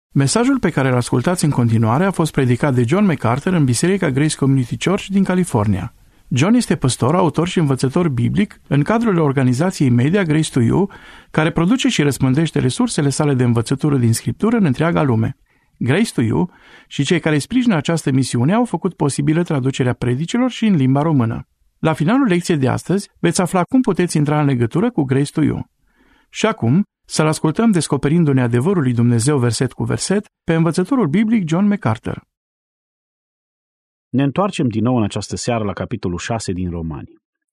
Mesajul pe care îl ascultați în continuare a fost predicat de John MacArthur în Biserica Grace Community Church din California. John este păstor, autor și învățător biblic în cadrul organizației media Grace to You, care produce și răspândește resursele sale de învățătură din Scriptură în întreaga lume. Grace to You și cei care sprijină această misiune au făcut posibilă traducerea predicilor și în limba română. La finalul lecției de astăzi veți afla cum puteți intra în legătură cu Grace to You. Și acum, să-l ascultăm descoperindu-ne adevărul lui Dumnezeu verset cu verset pe învățătorul biblic John MacArthur. Ne întoarcem din nou în această seară la capitolul 6 din Romani.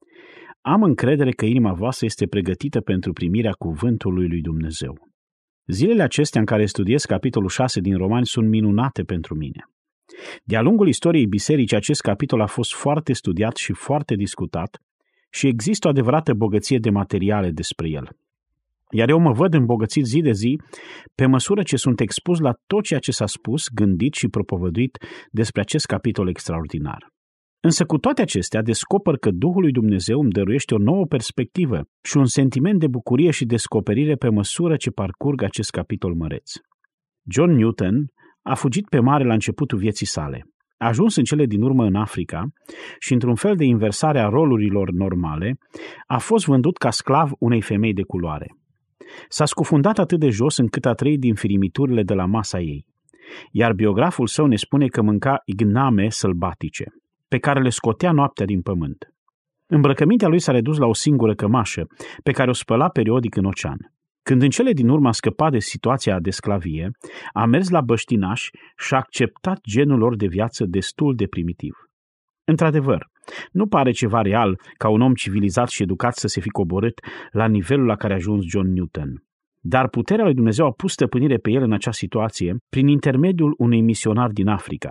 Am încredere că inima voastră este pregătită pentru primirea cuvântului lui Dumnezeu. Zilele acestea în care studiez capitolul 6 din Romani sunt minunate pentru mine. De-a lungul istoriei bisericii, acest capitol a fost foarte studiat și foarte discutat și există o adevărată bogăție de materiale despre el. Iar eu mă văd îmbogățit zi de zi pe măsură ce sunt expus la tot ceea ce s-a spus, gândit și propovăduit despre acest capitol extraordinar. Însă cu toate acestea descoper că Duhul lui Dumnezeu îmi dăruiește o nouă perspectivă și un sentiment de bucurie și descoperire pe măsură ce parcurg acest capitol măreț. John Newton a fugit pe mare la începutul vieții sale. A ajuns în cele din urmă în Africa și, într-un fel de inversare a rolurilor normale, a fost vândut ca sclav unei femei de culoare. S-a scufundat atât de jos încât a trăit din firimiturile de la masa ei, iar biograful său ne spune că mânca igname sălbatice, pe care le scotea noaptea din pământ. Îmbrăcămintea lui s-a redus la o singură cămașă, pe care o spăla periodic în ocean. Când în cele din urmă a scăpat de situația de sclavie, a mers la băștinași și a acceptat genul lor de viață destul de primitiv. Într-adevăr, nu pare ceva real ca un om civilizat și educat să se fi coborât la nivelul la care a ajuns John Newton. Dar puterea lui Dumnezeu a pus stăpânire pe el în acea situație prin intermediul unui misionar din Africa.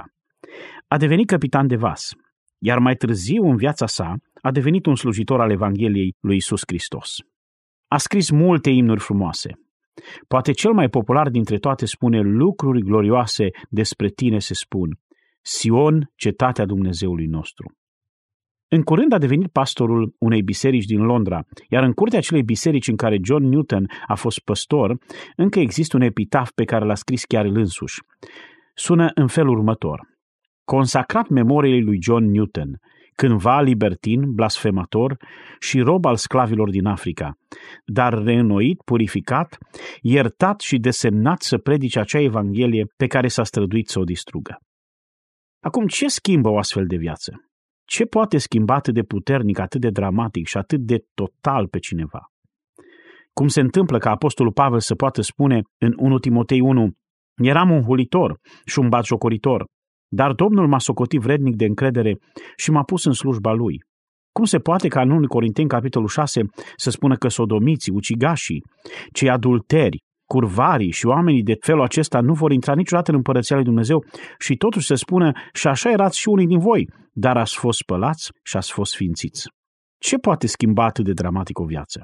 A devenit capitan de vas, iar mai târziu în viața sa a devenit un slujitor al Evangheliei lui Iisus Hristos. A scris multe imnuri frumoase. Poate cel mai popular dintre toate spune: lucruri glorioase despre tine se spun, Sion, cetatea Dumnezeului nostru. În curând a devenit pastorul unei biserici din Londra, iar în curtea acelei biserici în care John Newton a fost păstor, încă există un epitaf pe care l-a scris chiar el însuși. Sună în felul următor: consacrat memoriei lui John Newton, cândva libertin, blasfemator și rob al sclavilor din Africa, dar reînnoit, purificat, iertat și desemnat să predice acea evanghelie pe care s-a străduit să o distrugă. Acum, ce schimbă o astfel de viață? Ce poate schimba atât de puternic, atât de dramatic și atât de total pe cineva? Cum se întâmplă ca apostolul Pavel să poată spune în 1 Timotei 1: eram un hulitor și un batjocoritor, dar Domnul m-a socotit vrednic de încredere și m-a pus în slujba lui? Cum se poate ca în 1 Corinteni, capitolul 6, să spună că sodomiții, ucigașii, cei adulteri, curvarii și oamenii de felul acesta nu vor intra niciodată în împărăția lui Dumnezeu și totuși se spună: și așa erați și unii din voi, dar ați fost spălați și ați fost sfințiți? Ce poate schimba atât de dramatic o viață?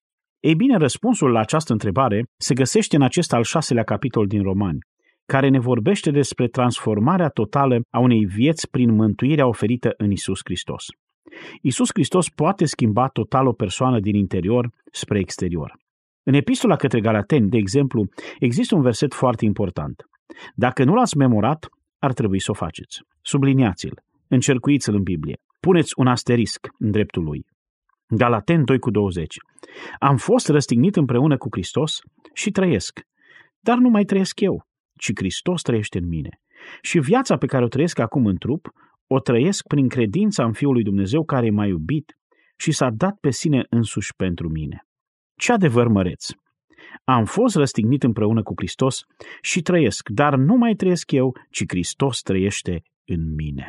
Ei bine, răspunsul la această întrebare se găsește în acest al 6-lea capitol din Romani, care ne vorbește despre transformarea totală a unei vieți prin mântuirea oferită în Iisus Hristos. Iisus Hristos poate schimba total o persoană din interior spre exterior. În epistola către Galateni, de exemplu, există un verset foarte important. Dacă nu l-ați memorat, ar trebui să o faceți. Subliniați-l, încercuiți-l în Biblie, puneți un asterisc în dreptul lui. Galateni 2:20. Am fost răstignit împreună cu Hristos și trăiesc, dar nu mai trăiesc eu, ci Hristos trăiește în mine. Și viața pe care o trăiesc acum în trup, o trăiesc prin credința în Fiul lui Dumnezeu care m-a iubit și s-a dat pe sine însuși pentru mine. Ce adevăr măreț! Am fost răstignit împreună cu Hristos și trăiesc, dar nu mai trăiesc eu, ci Hristos trăiește în mine.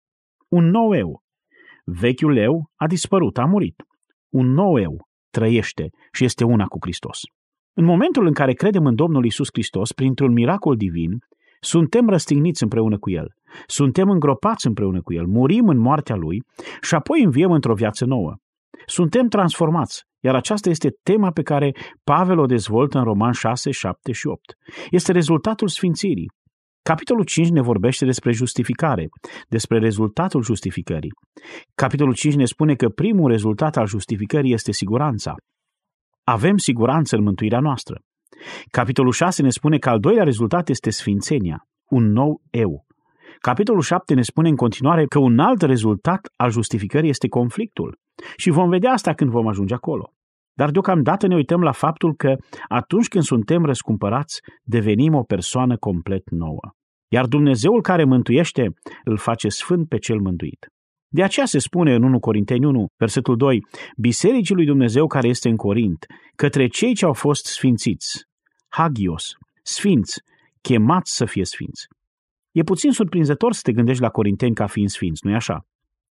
Un nou eu. Vechiul eu a dispărut, a murit. Un nou eu trăiește și este una cu Hristos. În momentul în care credem în Domnul Iisus Hristos, printr-un miracol divin, suntem răstigniți împreună cu El, suntem îngropați împreună cu El, murim în moartea Lui și apoi înviem într-o viață nouă. Suntem transformați, iar aceasta este tema pe care Pavel o dezvoltă în Romani 6, 7 și 8. Este rezultatul sfințirii. Capitolul 5 ne vorbește despre justificare, despre rezultatul justificării. Capitolul 5 ne spune că primul rezultat al justificării este siguranța. Avem siguranță în mântuirea noastră. Capitolul 6 ne spune că al doilea rezultat este sfințenia, un nou eu. Capitolul 7 ne spune în continuare că un alt rezultat al justificării este conflictul. Și vom vedea asta când vom ajunge acolo. Dar deocamdată ne uităm la faptul că atunci când suntem răscumpărați, devenim o persoană complet nouă. Iar Dumnezeul care mântuiește îl face sfânt pe cel mântuit. De aceea se spune în 1 Corinteni 1, versetul 2, Bisericii lui Dumnezeu care este în Corint, către cei ce au fost sfințiți, hagios, sfinți, chemați să fie sfinți. E puțin surprinzător să te gândești la corinteni ca fiind sfinți, nu-i așa?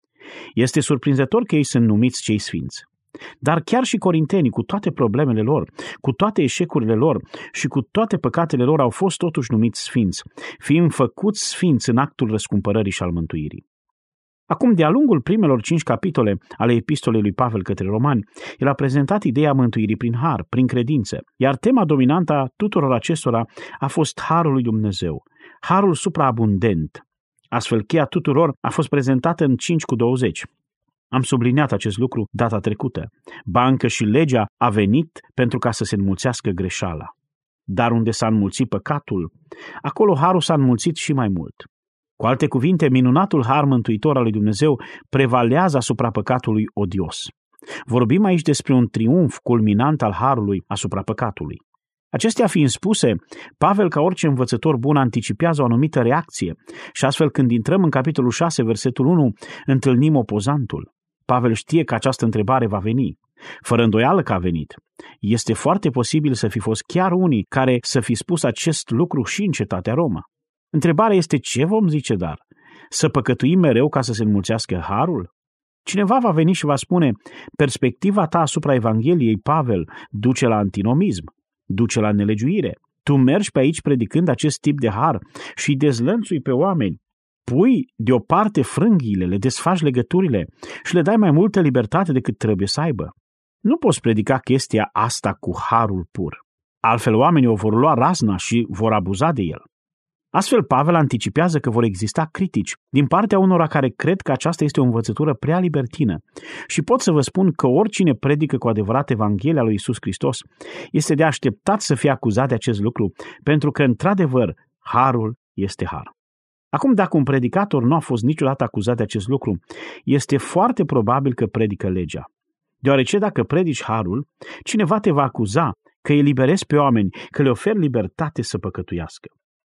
Este surprinzător că ei sunt numiți cei sfinți. Dar chiar și corintenii, cu toate problemele lor, cu toate eșecurile lor și cu toate păcatele lor, au fost totuși numiți sfinți, fiind făcuți sfinți în actul răscumpărării și al mântuirii. Acum, de-a lungul primelor 5 capitole ale epistolei lui Pavel către romani, el a prezentat ideea mântuirii prin har, prin credință, iar tema dominantă a tuturor acestora a fost harul lui Dumnezeu, harul supraabundent. Astfel, cheia tuturor a fost prezentată în 5:20. Am subliniat acest lucru data trecută. Ba încă și legea a venit pentru ca să se înmulțească greșeala. Dar unde s-a înmulțit păcatul, acolo harul s-a înmulțit și mai mult. Cu alte cuvinte, minunatul har mântuitor al lui Dumnezeu prevalează asupra păcatului odios. Vorbim aici despre un triumf culminant al harului asupra păcatului. Acestea fiind spuse, Pavel, ca orice învățător bun, anticipează o anumită reacție și astfel când intrăm în capitolul 6, versetul 1, întâlnim opozantul. Pavel știe că această întrebare va veni. Fără îndoială că a venit. Este foarte posibil să fi fost chiar unii care să fi spus acest lucru și în cetatea Roma. Întrebarea este ce vom zice dar? Să păcătuim mereu ca să se înmulțească harul? Cineva va veni și va spune, perspectiva ta asupra Evangheliei, Pavel, duce la antinomism, duce la nelegiuire. Tu mergi pe aici predicând acest tip de har și dezlănțui pe oameni. Pui deoparte frânghiile, le desfaci legăturile și le dai mai multă libertate decât trebuie să aibă. Nu poți predica chestia asta cu harul pur. Altfel oamenii o vor lua razna și vor abuza de el. Astfel, Pavel anticipează că vor exista critici din partea unora care cred că aceasta este o învățătură prea libertină și pot să vă spun că oricine predică cu adevărat Evanghelia lui Iisus Hristos este de așteptat să fie acuzat de acest lucru, pentru că, într-adevăr, harul este har. Acum, dacă un predicator nu a fost niciodată acuzat de acest lucru, este foarte probabil că predică legea. Deoarece dacă predici harul, cineva te va acuza că îi eliberezi pe oameni, că le oferi libertate să păcătuiască.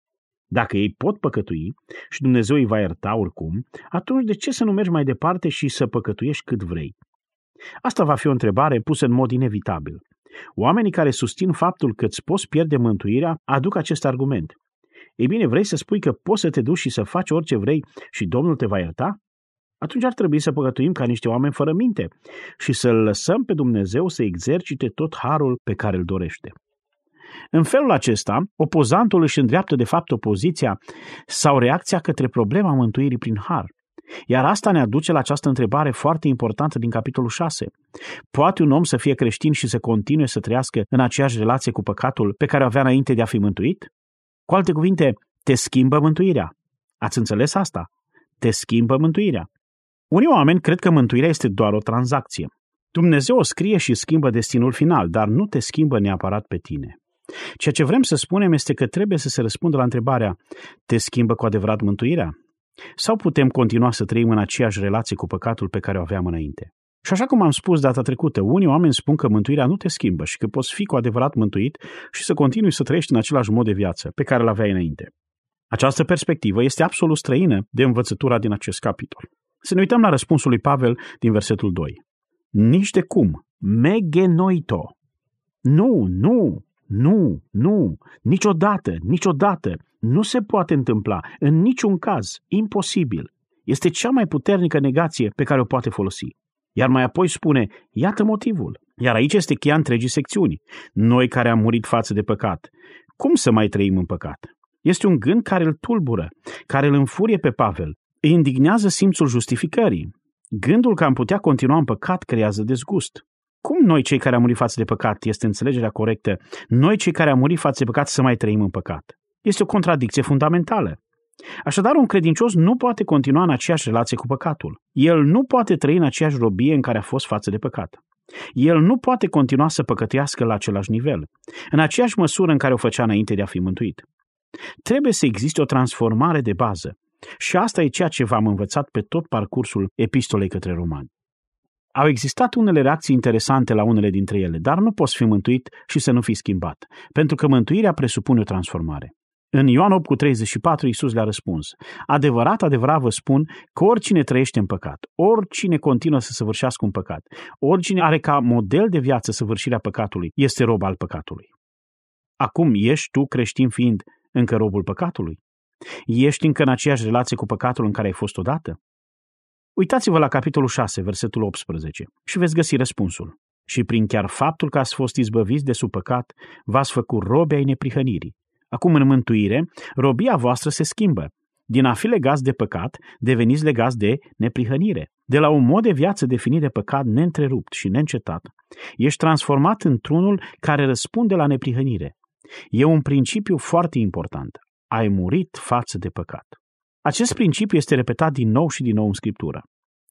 Dacă ei pot păcătui și Dumnezeu îi va ierta oricum, atunci de ce să nu mergi mai departe și să păcătuiești cât vrei? Asta va fi o întrebare pusă în mod inevitabil. Oamenii care susțin faptul că îți poți pierde mântuirea aduc acest argument. Ei bine, vrei să spui că poți să te duci și să faci orice vrei și Domnul te va ierta? Atunci ar trebui să păcătuim ca niște oameni fără minte și să-L lăsăm pe Dumnezeu să exercite tot harul pe care îl dorește. În felul acesta, opozantul își îndreaptă de fapt opoziția sau reacția către problema mântuirii prin har. Iar asta ne aduce la această întrebare foarte importantă din capitolul 6. Poate un om să fie creștin și să continue să trăiască în aceeași relație cu păcatul pe care o avea înainte de a fi mântuit? Cu alte cuvinte, te schimbă mântuirea. Ați înțeles asta? Te schimbă mântuirea. Unii oameni cred că mântuirea este doar o tranzacție. Dumnezeu o scrie și schimbă destinul final, dar nu te schimbă neapărat pe tine. Ceea ce vrem să spunem este că trebuie să se răspundă la întrebarea, te schimbă cu adevărat mântuirea? Sau putem continua să trăim în aceeași relație cu păcatul pe care o aveam înainte? Și așa cum am spus data trecută, unii oameni spun că mântuirea nu te schimbă și că poți fi cu adevărat mântuit și să continui să trăiești în același mod de viață pe care îl aveai înainte. Această perspectivă este absolut străină de învățătura din acest capitol. Să ne uităm la răspunsul lui Pavel din versetul 2. Nici de cum, megenoito. Nu, niciodată, nu se poate întâmpla, în niciun caz, imposibil. Este cea mai puternică negație pe care o poate folosi. Iar mai apoi spune, iată motivul. Iar aici este cheia întregii secțiuni. Noi care am murit față de păcat, cum să mai trăim în păcat? Este un gând care îl tulbură, care îl înfurie pe Pavel. Îi indignează simțul justificării. Gândul că am putea continua în păcat creează dezgust. Cum noi cei care am murit față de păcat, este înțelegerea corectă, noi cei care am murit față de păcat să mai trăim în păcat? Este o contradicție fundamentală. Așadar, un credincios nu poate continua în aceeași relație cu păcatul. El nu poate trăi în aceeași robie în care a fost față de păcat. El nu poate continua să păcătuiască la același nivel, în aceeași măsură în care o făcea înainte de a fi mântuit. Trebuie să existe o transformare de bază și asta e ceea ce v-am învățat pe tot parcursul epistolei către romani. Au existat unele reacții interesante la unele dintre ele, dar nu poți fi mântuit și să nu fii schimbat, pentru că mântuirea presupune o transformare. În Ioan 8,34 Iisus le-a răspuns: adevărat, adevărat vă spun că oricine trăiește în păcat, oricine continuă să săvârșească un păcat, oricine are ca model de viață săvârșirea păcatului, este rob al păcatului. Acum ești tu, creștin fiind, încă robul păcatului? Ești încă în aceeași relație cu păcatul în care ai fost odată? Uitați-vă la capitolul 6, versetul 18 și veți găsi răspunsul. Și prin chiar faptul că ați fost izbăviți de sub păcat, v-ați făcut robi ai neprihănirii. Acum în mântuire, robia voastră se schimbă. Din a fi legați de păcat, deveniți legați de neprihănire. De la un mod de viață definit de păcat neîntrerupt și neîncetat, ești transformat într-unul care răspunde la neprihănire. E un principiu foarte important. Ai murit față de păcat. Acest principiu este repetat din nou și din nou în Scriptură.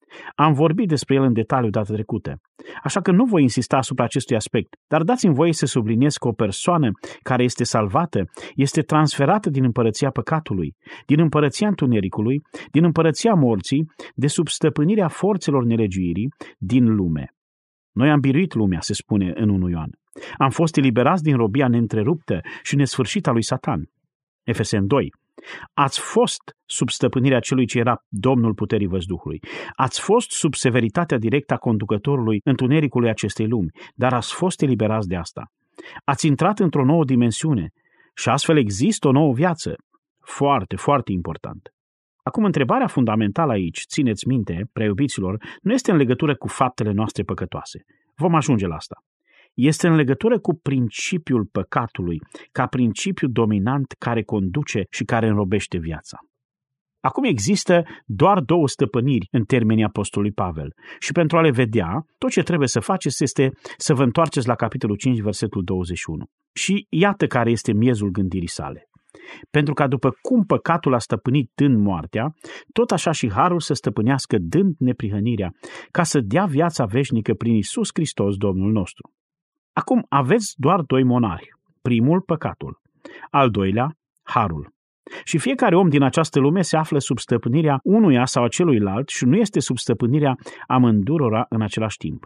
Am vorbit despre el în detaliu data trecută, așa că nu voi insista asupra acestui aspect, dar dați-mi voie să subliniez că o persoană care este salvată este transferată din împărăția păcatului, din împărăția întunericului, din împărăția morții, de sub stăpânirea forțelor nelegiuirii din lume. Noi am biruit lumea, se spune în 1 Ioan. Am fost eliberați din robia neîntreruptă și nesfârșită a lui Satan. Efeseni 2. Ați fost sub stăpânirea celui ce era Domnul puterii văzduhului. Ați fost sub severitatea directă a conducătorului întunericului acestei lumi, dar ați fost eliberați de asta. Ați intrat într-o nouă dimensiune și astfel există o nouă viață. Foarte, foarte important. Acum, întrebarea fundamentală aici, țineți minte, preiubiților, nu este în legătură cu faptele noastre păcătoase. Vom ajunge la asta. Este în legătură cu principiul păcatului, ca principiu dominant care conduce și care înrobește viața. Acum există doar două stăpâniri în termenii apostolului Pavel și pentru a le vedea, tot ce trebuie să faceți este să vă întoarceți la capitolul 5, versetul 21. Și iată care este miezul gândirii sale. Pentru ca după cum păcatul a stăpânit dând moartea, tot așa și harul să stăpânească dând neprihănirea, ca să dea viața veșnică prin Iisus Hristos, Domnul nostru. Acum aveți doar doi monarhi, primul păcatul, al doilea harul. Și fiecare om din această lume se află sub stăpânirea unuia sau a celuilalt și nu este sub stăpânirea amândurora în același timp.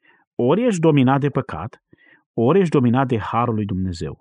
Ori ești dominat de păcat, ori ești dominat de harul lui Dumnezeu.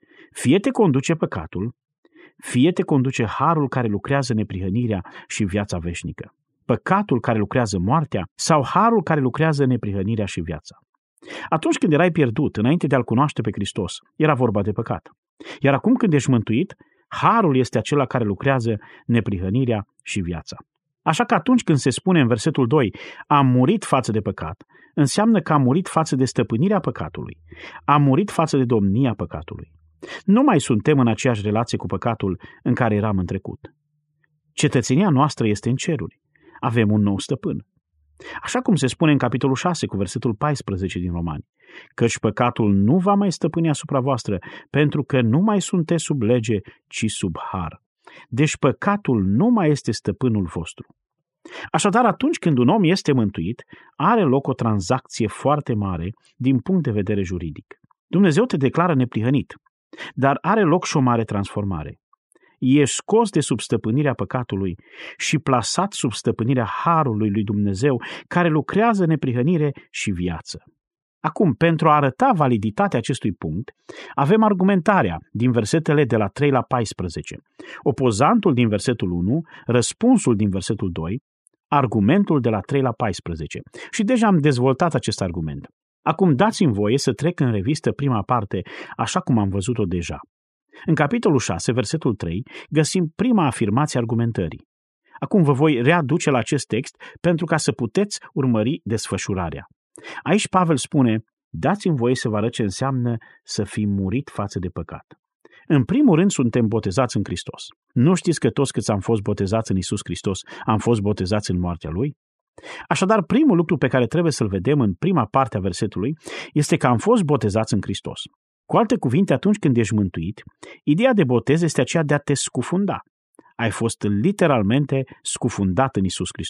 Fie te conduce păcatul, fie te conduce harul care lucrează neprihănirea și viața veșnică. Păcatul care lucrează moartea sau harul care lucrează neprihănirea și viața. Atunci când erai pierdut, înainte de a-L cunoaște pe Hristos, era vorba de păcat. Iar acum când ești mântuit, harul este acela care lucrează neprihănirea și viața. Așa că atunci când se spune în versetul 2, am murit față de păcat, înseamnă că am murit față de stăpânirea păcatului, am murit față de domnia păcatului. Nu mai suntem în aceeași relație cu păcatul în care eram în trecut. Cetățenia noastră este în ceruri. Avem un nou stăpân. Așa cum se spune în capitolul 6 cu versetul 14 din Romani, căci păcatul nu va mai stăpâni asupra voastră, pentru că nu mai sunteți sub lege, ci sub har. Deci păcatul nu mai este stăpânul vostru. Așadar, atunci când un om este mântuit, are loc o tranzacție foarte mare din punct de vedere juridic. Dumnezeu te declară neprihănit, dar are loc și o mare transformare. Ești scos de sub stăpânirea păcatului și plasat sub stăpânirea harului lui Dumnezeu, care lucrează neprihănire și viață. Acum, pentru a arăta validitatea acestui punct, avem argumentarea din versetele de la 3 la 14, opozantul din versetul 1, răspunsul din versetul 2, argumentul de la 3 la 14. Și deja am dezvoltat acest argument. Acum dați-mi voie să trec în revistă prima parte, așa cum am văzut-o deja. În capitolul 6, versetul 3, găsim prima afirmație argumentării. Acum vă voi readuce la acest text pentru ca să puteți urmări desfășurarea. Aici Pavel spune, dați-mi voie să vă arăt ce înseamnă să fim murit față de păcat. În primul rând suntem botezați în Hristos. Nu știți că toți câți am fost botezați în Iisus Hristos am fost botezați în moartea Lui? Așadar, primul lucru pe care trebuie să-l vedem în prima parte a versetului este că am fost botezați în Hristos. Cu alte cuvinte, atunci când ești mântuit, ideea de botez este aceea de a te scufunda. Ai fost literalmente scufundat în Iisus Hristos.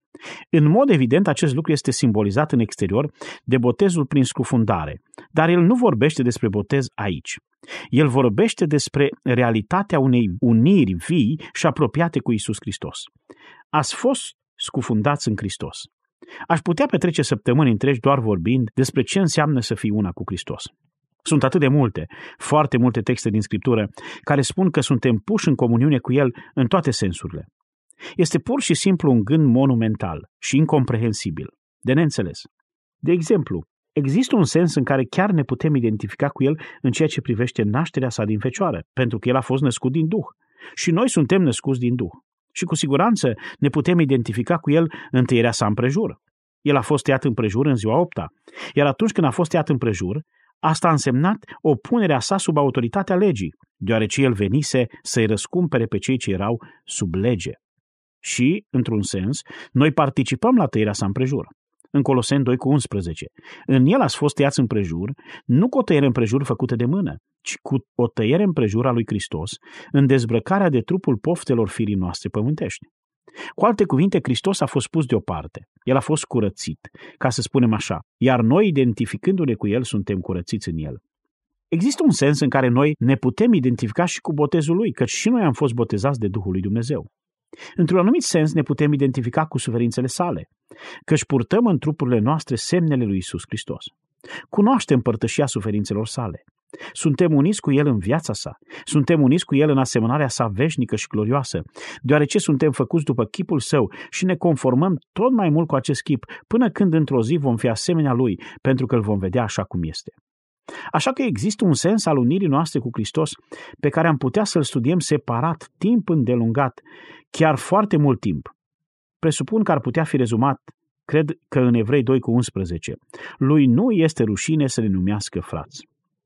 În mod evident, acest lucru este simbolizat în exterior de botezul prin scufundare, dar el nu vorbește despre botez aici. El vorbește despre realitatea unei uniri vii și apropiate cu Iisus Hristos. Ați fost scufundați în Hristos. Aș putea petrece săptămâni întregi doar vorbind despre ce înseamnă să fii una cu Hristos. Sunt atât de multe, foarte multe texte din Scriptură care spun că suntem puși în comuniune cu El în toate sensurile. Este pur și simplu un gând monumental și incomprehensibil, de neînțeles. De exemplu, există un sens în care chiar ne putem identifica cu El în ceea ce privește nașterea sa din fecioară, pentru că El a fost născut din Duh. Și noi suntem născuți din Duh. Și cu siguranță ne putem identifica cu El în tăierea sa împrejur. El a fost tăiat împrejur în ziua 8-a, iar atunci când a fost tăiat împrejur, asta a însemnat o punere a sa sub autoritatea legii, deoarece El venise să-i răscumpere pe cei ce erau sub lege. Și, într-un sens, noi participăm la tăierea sa împrejur. În Coloseni 2:11. În El ați fost tăiați împrejur, nu cu o tăiere împrejur făcută de mână, ci cu o tăiere împrejur a lui Hristos, în dezbrăcarea de trupul poftelor firii noastre pământești. Cu alte cuvinte, Hristos a fost pus deoparte. El a fost curățit, ca să spunem așa, iar noi, identificându-ne cu El, suntem curățiți în El. Există un sens în care noi ne putem identifica și cu botezul Lui, căci și noi am fost botezați de Duhul lui Dumnezeu. Într-un anumit sens ne putem identifica cu suferințele sale, căci purtăm în trupurile noastre semnele lui Iisus Hristos. Cunoaștem părtășia suferințelor sale. Suntem uniți cu El în viața sa. Suntem uniți cu El în asemănarea sa veșnică și glorioasă, deoarece suntem făcuți după chipul Său și ne conformăm tot mai mult cu acest chip, până când într-o zi vom fi asemenea Lui, pentru că Îl vom vedea așa cum este. Așa că există un sens al unirii noastre cu Hristos pe care am putea să-l studiem separat, timp îndelungat, chiar foarte mult timp. Presupun că ar putea fi rezumat, cred că în Evrei 2:11, lui nu este rușine să ne numească frați.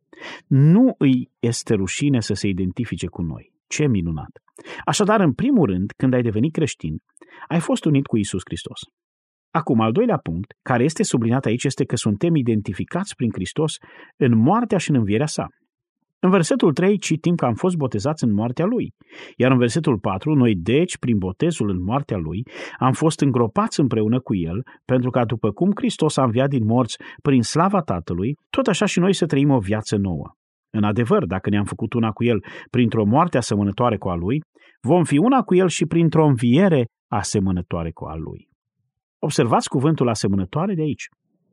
Nu îi este rușine să se identifice cu noi. Ce minunat! Așadar, în primul rând, când ai devenit creștin, ai fost unit cu Iisus Hristos. Acum, al doilea punct, care este subliniat aici, este că suntem identificați prin Hristos în moartea și în învierea sa. În versetul 3 citim că am fost botezați în moartea Lui, iar în versetul 4, noi deci, prin botezul în moartea Lui, am fost îngropați împreună cu El, pentru ca după cum Hristos a înviat din morți prin slava Tatălui, tot așa și noi să trăim o viață nouă. În adevăr, dacă ne-am făcut una cu El printr-o moarte asemănătoare cu a Lui, vom fi una cu El și printr-o înviere asemănătoare cu a Lui. Observați cuvântul asemănătoare de aici.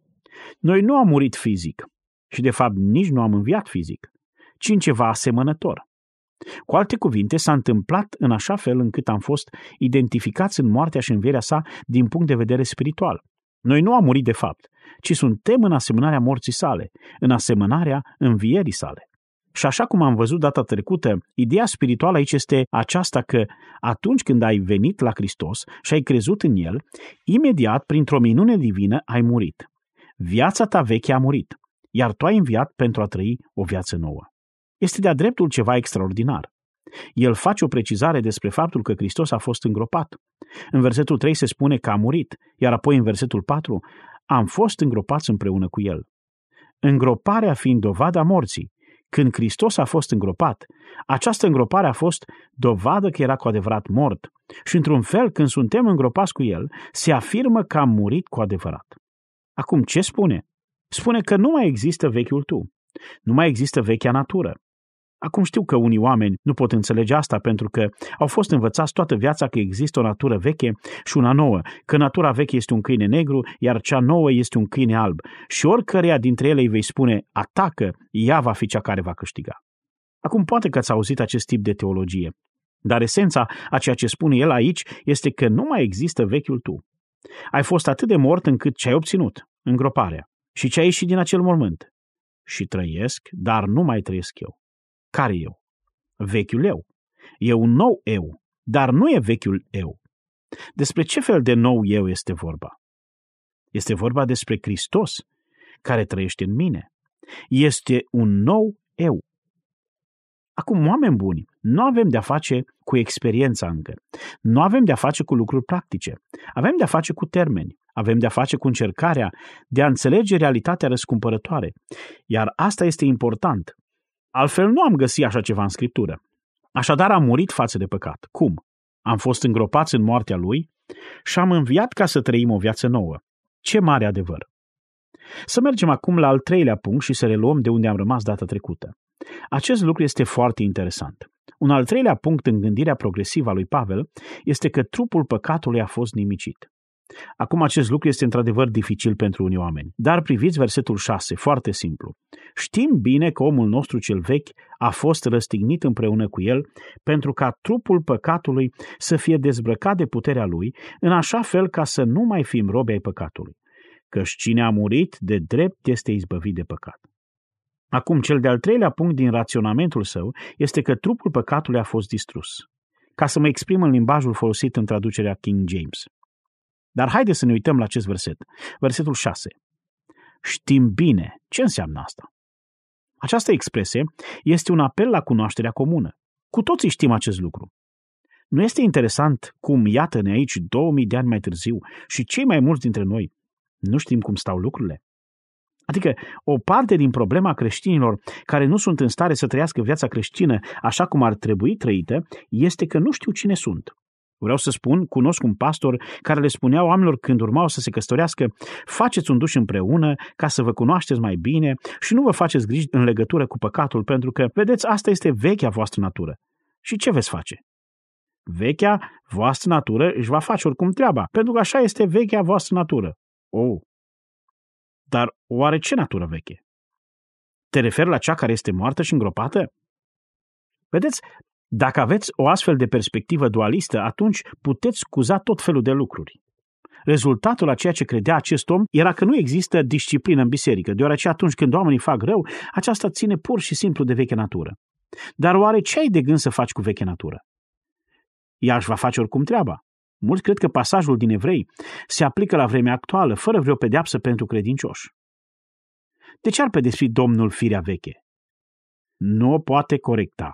Noi nu am murit fizic și de fapt nici nu am înviat fizic, ci în ceva asemănător. Cu alte cuvinte, s-a întâmplat în așa fel încât am fost identificați în moartea și învierea sa din punct de vedere spiritual. Noi nu am murit de fapt, ci suntem în asemănarea morții sale, în asemănarea învierii sale. Și așa cum am văzut data trecută, ideea spirituală aici este aceasta că atunci când ai venit la Hristos și ai crezut în El, imediat, printr-o minune divină, ai murit. Viața ta veche a murit, iar tu ai înviat pentru a trăi o viață nouă. Este de-a dreptul ceva extraordinar. El face o precizare despre faptul că Hristos a fost îngropat. În versetul 3 se spune că a murit, iar apoi în versetul 4 am fost îngropați împreună cu El. Îngroparea fiind dovada morții, când Hristos a fost îngropat, această îngropare a fost dovadă că era cu adevărat mort și într-un fel când suntem îngropați cu El, se afirmă că am murit cu adevărat. Acum ce spune? Spune că nu mai există vechiul tu, nu mai există vechea natură. Acum știu că unii oameni nu pot înțelege asta pentru că au fost învățați toată viața că există o natură veche și una nouă, că natura veche este un câine negru, iar cea nouă este un câine alb și oricăreia dintre ele îi vei spune atacă, ea va fi cea care va câștiga. Acum poate că ați auzit acest tip de teologie, dar esența a ceea ce spune el aici este că nu mai există vechiul tu. Ai fost atât de mort încât ce ai obținut, îngroparea, și ce ai ieșit din acel mormânt. Și trăiesc, dar nu mai trăiesc eu. Care eu? Vechiul eu. E un nou eu, dar nu e vechiul eu. Despre ce fel de nou eu este vorba? Este vorba despre Hristos, care trăiește în mine. Este un nou eu. Acum, oameni buni, nu avem de-a face cu experiența încă. Nu avem de-a face cu lucruri practice. Avem de-a face cu termeni. Avem de-a face cu încercarea de a înțelege realitatea răscumpărătoare. Iar asta este important. Altfel nu am găsit așa ceva în Scriptură. Așadar am murit față de păcat. Cum? Am fost îngropați în moartea Lui, și am înviat ca să trăim o viață nouă. Ce mare adevăr! Să mergem acum la al treilea punct și să reluăm de unde am rămas data trecută. Acest lucru este foarte interesant. Un al treilea punct în gândirea progresivă a lui Pavel este că trupul păcatului a fost nimicit. Acum acest lucru este într-adevăr dificil pentru unii oameni, dar priviți versetul 6, foarte simplu. Știm bine că omul nostru cel vechi a fost răstignit împreună cu el pentru ca trupul păcatului să fie dezbrăcat de puterea lui, în așa fel ca să nu mai fim robi ai păcatului. Căci cine a murit de drept este izbăvit de păcat. Acum, cel de-al treilea punct din raționamentul său este că trupul păcatului a fost distrus. Ca să mă exprim în limbajul folosit în traducerea King James. Dar haideți să ne uităm la acest verset. Versetul 6. Știm bine. Ce înseamnă asta? Această expresie este un apel la cunoașterea comună. Cu toții știm acest lucru. Nu este interesant cum iată-ne aici 2000 de ani mai târziu și cei mai mulți dintre noi nu știm cum stau lucrurile? Adică o parte din problema creștinilor care nu sunt în stare să trăiască viața creștină așa cum ar trebui trăită este că nu știu cine sunt. Vreau să spun, cunosc un pastor care le spunea oamenilor când urmau să se căsătorească: faceți un duș împreună ca să vă cunoașteți mai bine și nu vă faceți griji în legătură cu păcatul, pentru că, vedeți, asta este vechea voastră natură. Și ce veți face? Vechea voastră natură își va face oricum treaba, pentru că așa este vechea voastră natură. Oh! Dar oare ce natură veche? Te referi la cea care este moartă și îngropată? Vedeți, dacă aveți o astfel de perspectivă dualistă, atunci puteți scuza tot felul de lucruri. Rezultatul a ceea ce credea acest om era că nu există disciplină în biserică, deoarece atunci când oamenii fac rău, aceasta ține pur și simplu de veche natură. Dar oare ce ai de gând să faci cu veche natură? Ea își va face oricum treaba. Mulți cred că pasajul din Evrei se aplică la vremea actuală, fără vreo pedeapsă pentru credincioși. De ce ar pedepsi Domnul firea veche? Nu o poate corecta.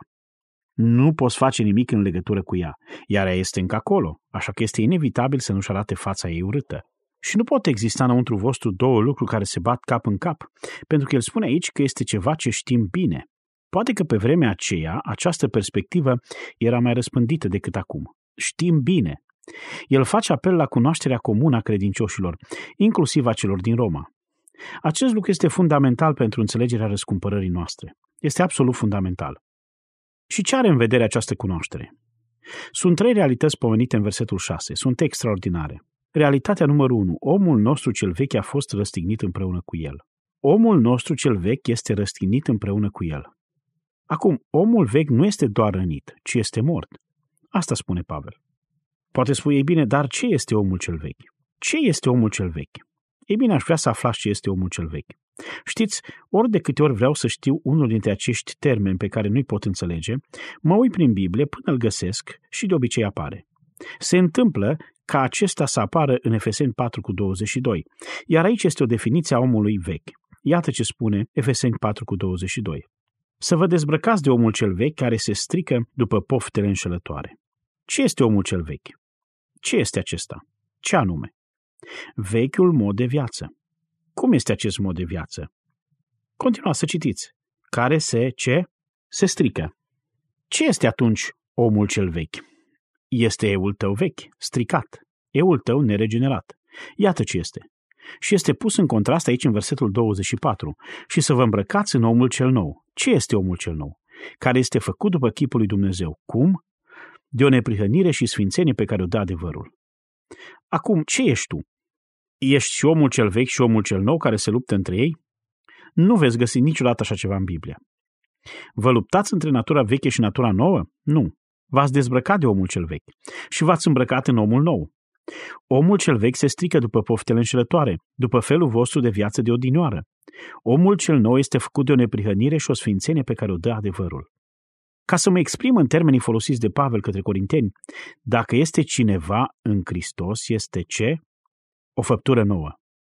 Nu poți face nimic în legătură cu ea, iar ea este încă acolo, așa că este inevitabil să nu-și arate fața ei urâtă. Și nu pot exista înăuntru vostru două lucruri care se bat cap în cap, pentru că el spune aici că este ceva ce știm bine. Poate că pe vremea aceea această perspectivă era mai răspândită decât acum. Știm bine. El face apel la cunoașterea comună a credincioșilor, inclusiv a celor din Roma. Acest lucru este fundamental pentru înțelegerea răscumpărării noastre. Este absolut fundamental. Și ce are în vedere această cunoaștere? Sunt 3 realități pomenite în versetul 6. Sunt extraordinare. Realitatea numărul 1. Omul nostru cel vechi a fost răstignit împreună cu el. Omul nostru cel vechi este răstignit împreună cu el. Acum, omul vechi nu este doar rănit, ci este mort. Asta spune Pavel. Poate spui, ei bine, dar ce este omul cel vechi? Ce este omul cel vechi? Ei bine, aș vrea să aflați ce este omul cel vechi. Știți, ori de câte ori vreau să știu unul dintre acești termeni pe care nu-i pot înțelege, mă uit prin Biblie până îl găsesc și de obicei apare. Se întâmplă ca acesta să apară în Efeseni 4:22, iar aici este o definiție a omului vechi. Iată ce spune Efeseni 4:22. Să vă dezbrăcați de omul cel vechi care se strică după poftele înșelătoare. Ce este omul cel vechi? Ce este acesta? Ce anume? Vechiul mod de viață. Cum este acest mod de viață? Continuați să citiți. Care se strică. Ce este atunci omul cel vechi? Este eul tău vechi, stricat, eul tău neregenerat. Iată ce este. Și este pus în contrast aici în versetul 24. Și să vă îmbrăcați în omul cel nou. Ce este omul cel nou? Care este făcut după chipul lui Dumnezeu. Cum? De o neprihănire și sfințenie pe care o dă adevărul. Acum, ce ești tu? Ești și omul cel vechi și omul cel nou care se luptă între ei? Nu veți găsi niciodată așa ceva în Biblie. Vă luptați între natura veche și natura nouă? Nu. V-ați dezbrăcat de omul cel vechi și v-ați îmbrăcat în omul nou. Omul cel vechi se strică după poftele înșelătoare, după felul vostru de viață de odinioară. Omul cel nou este făcut de o neprihănire și o sfințenie pe care o dă adevărul. Ca să mă exprim în termenii folosiți de Pavel către corinteni, dacă este cineva în Hristos, este ce? O făptură nouă.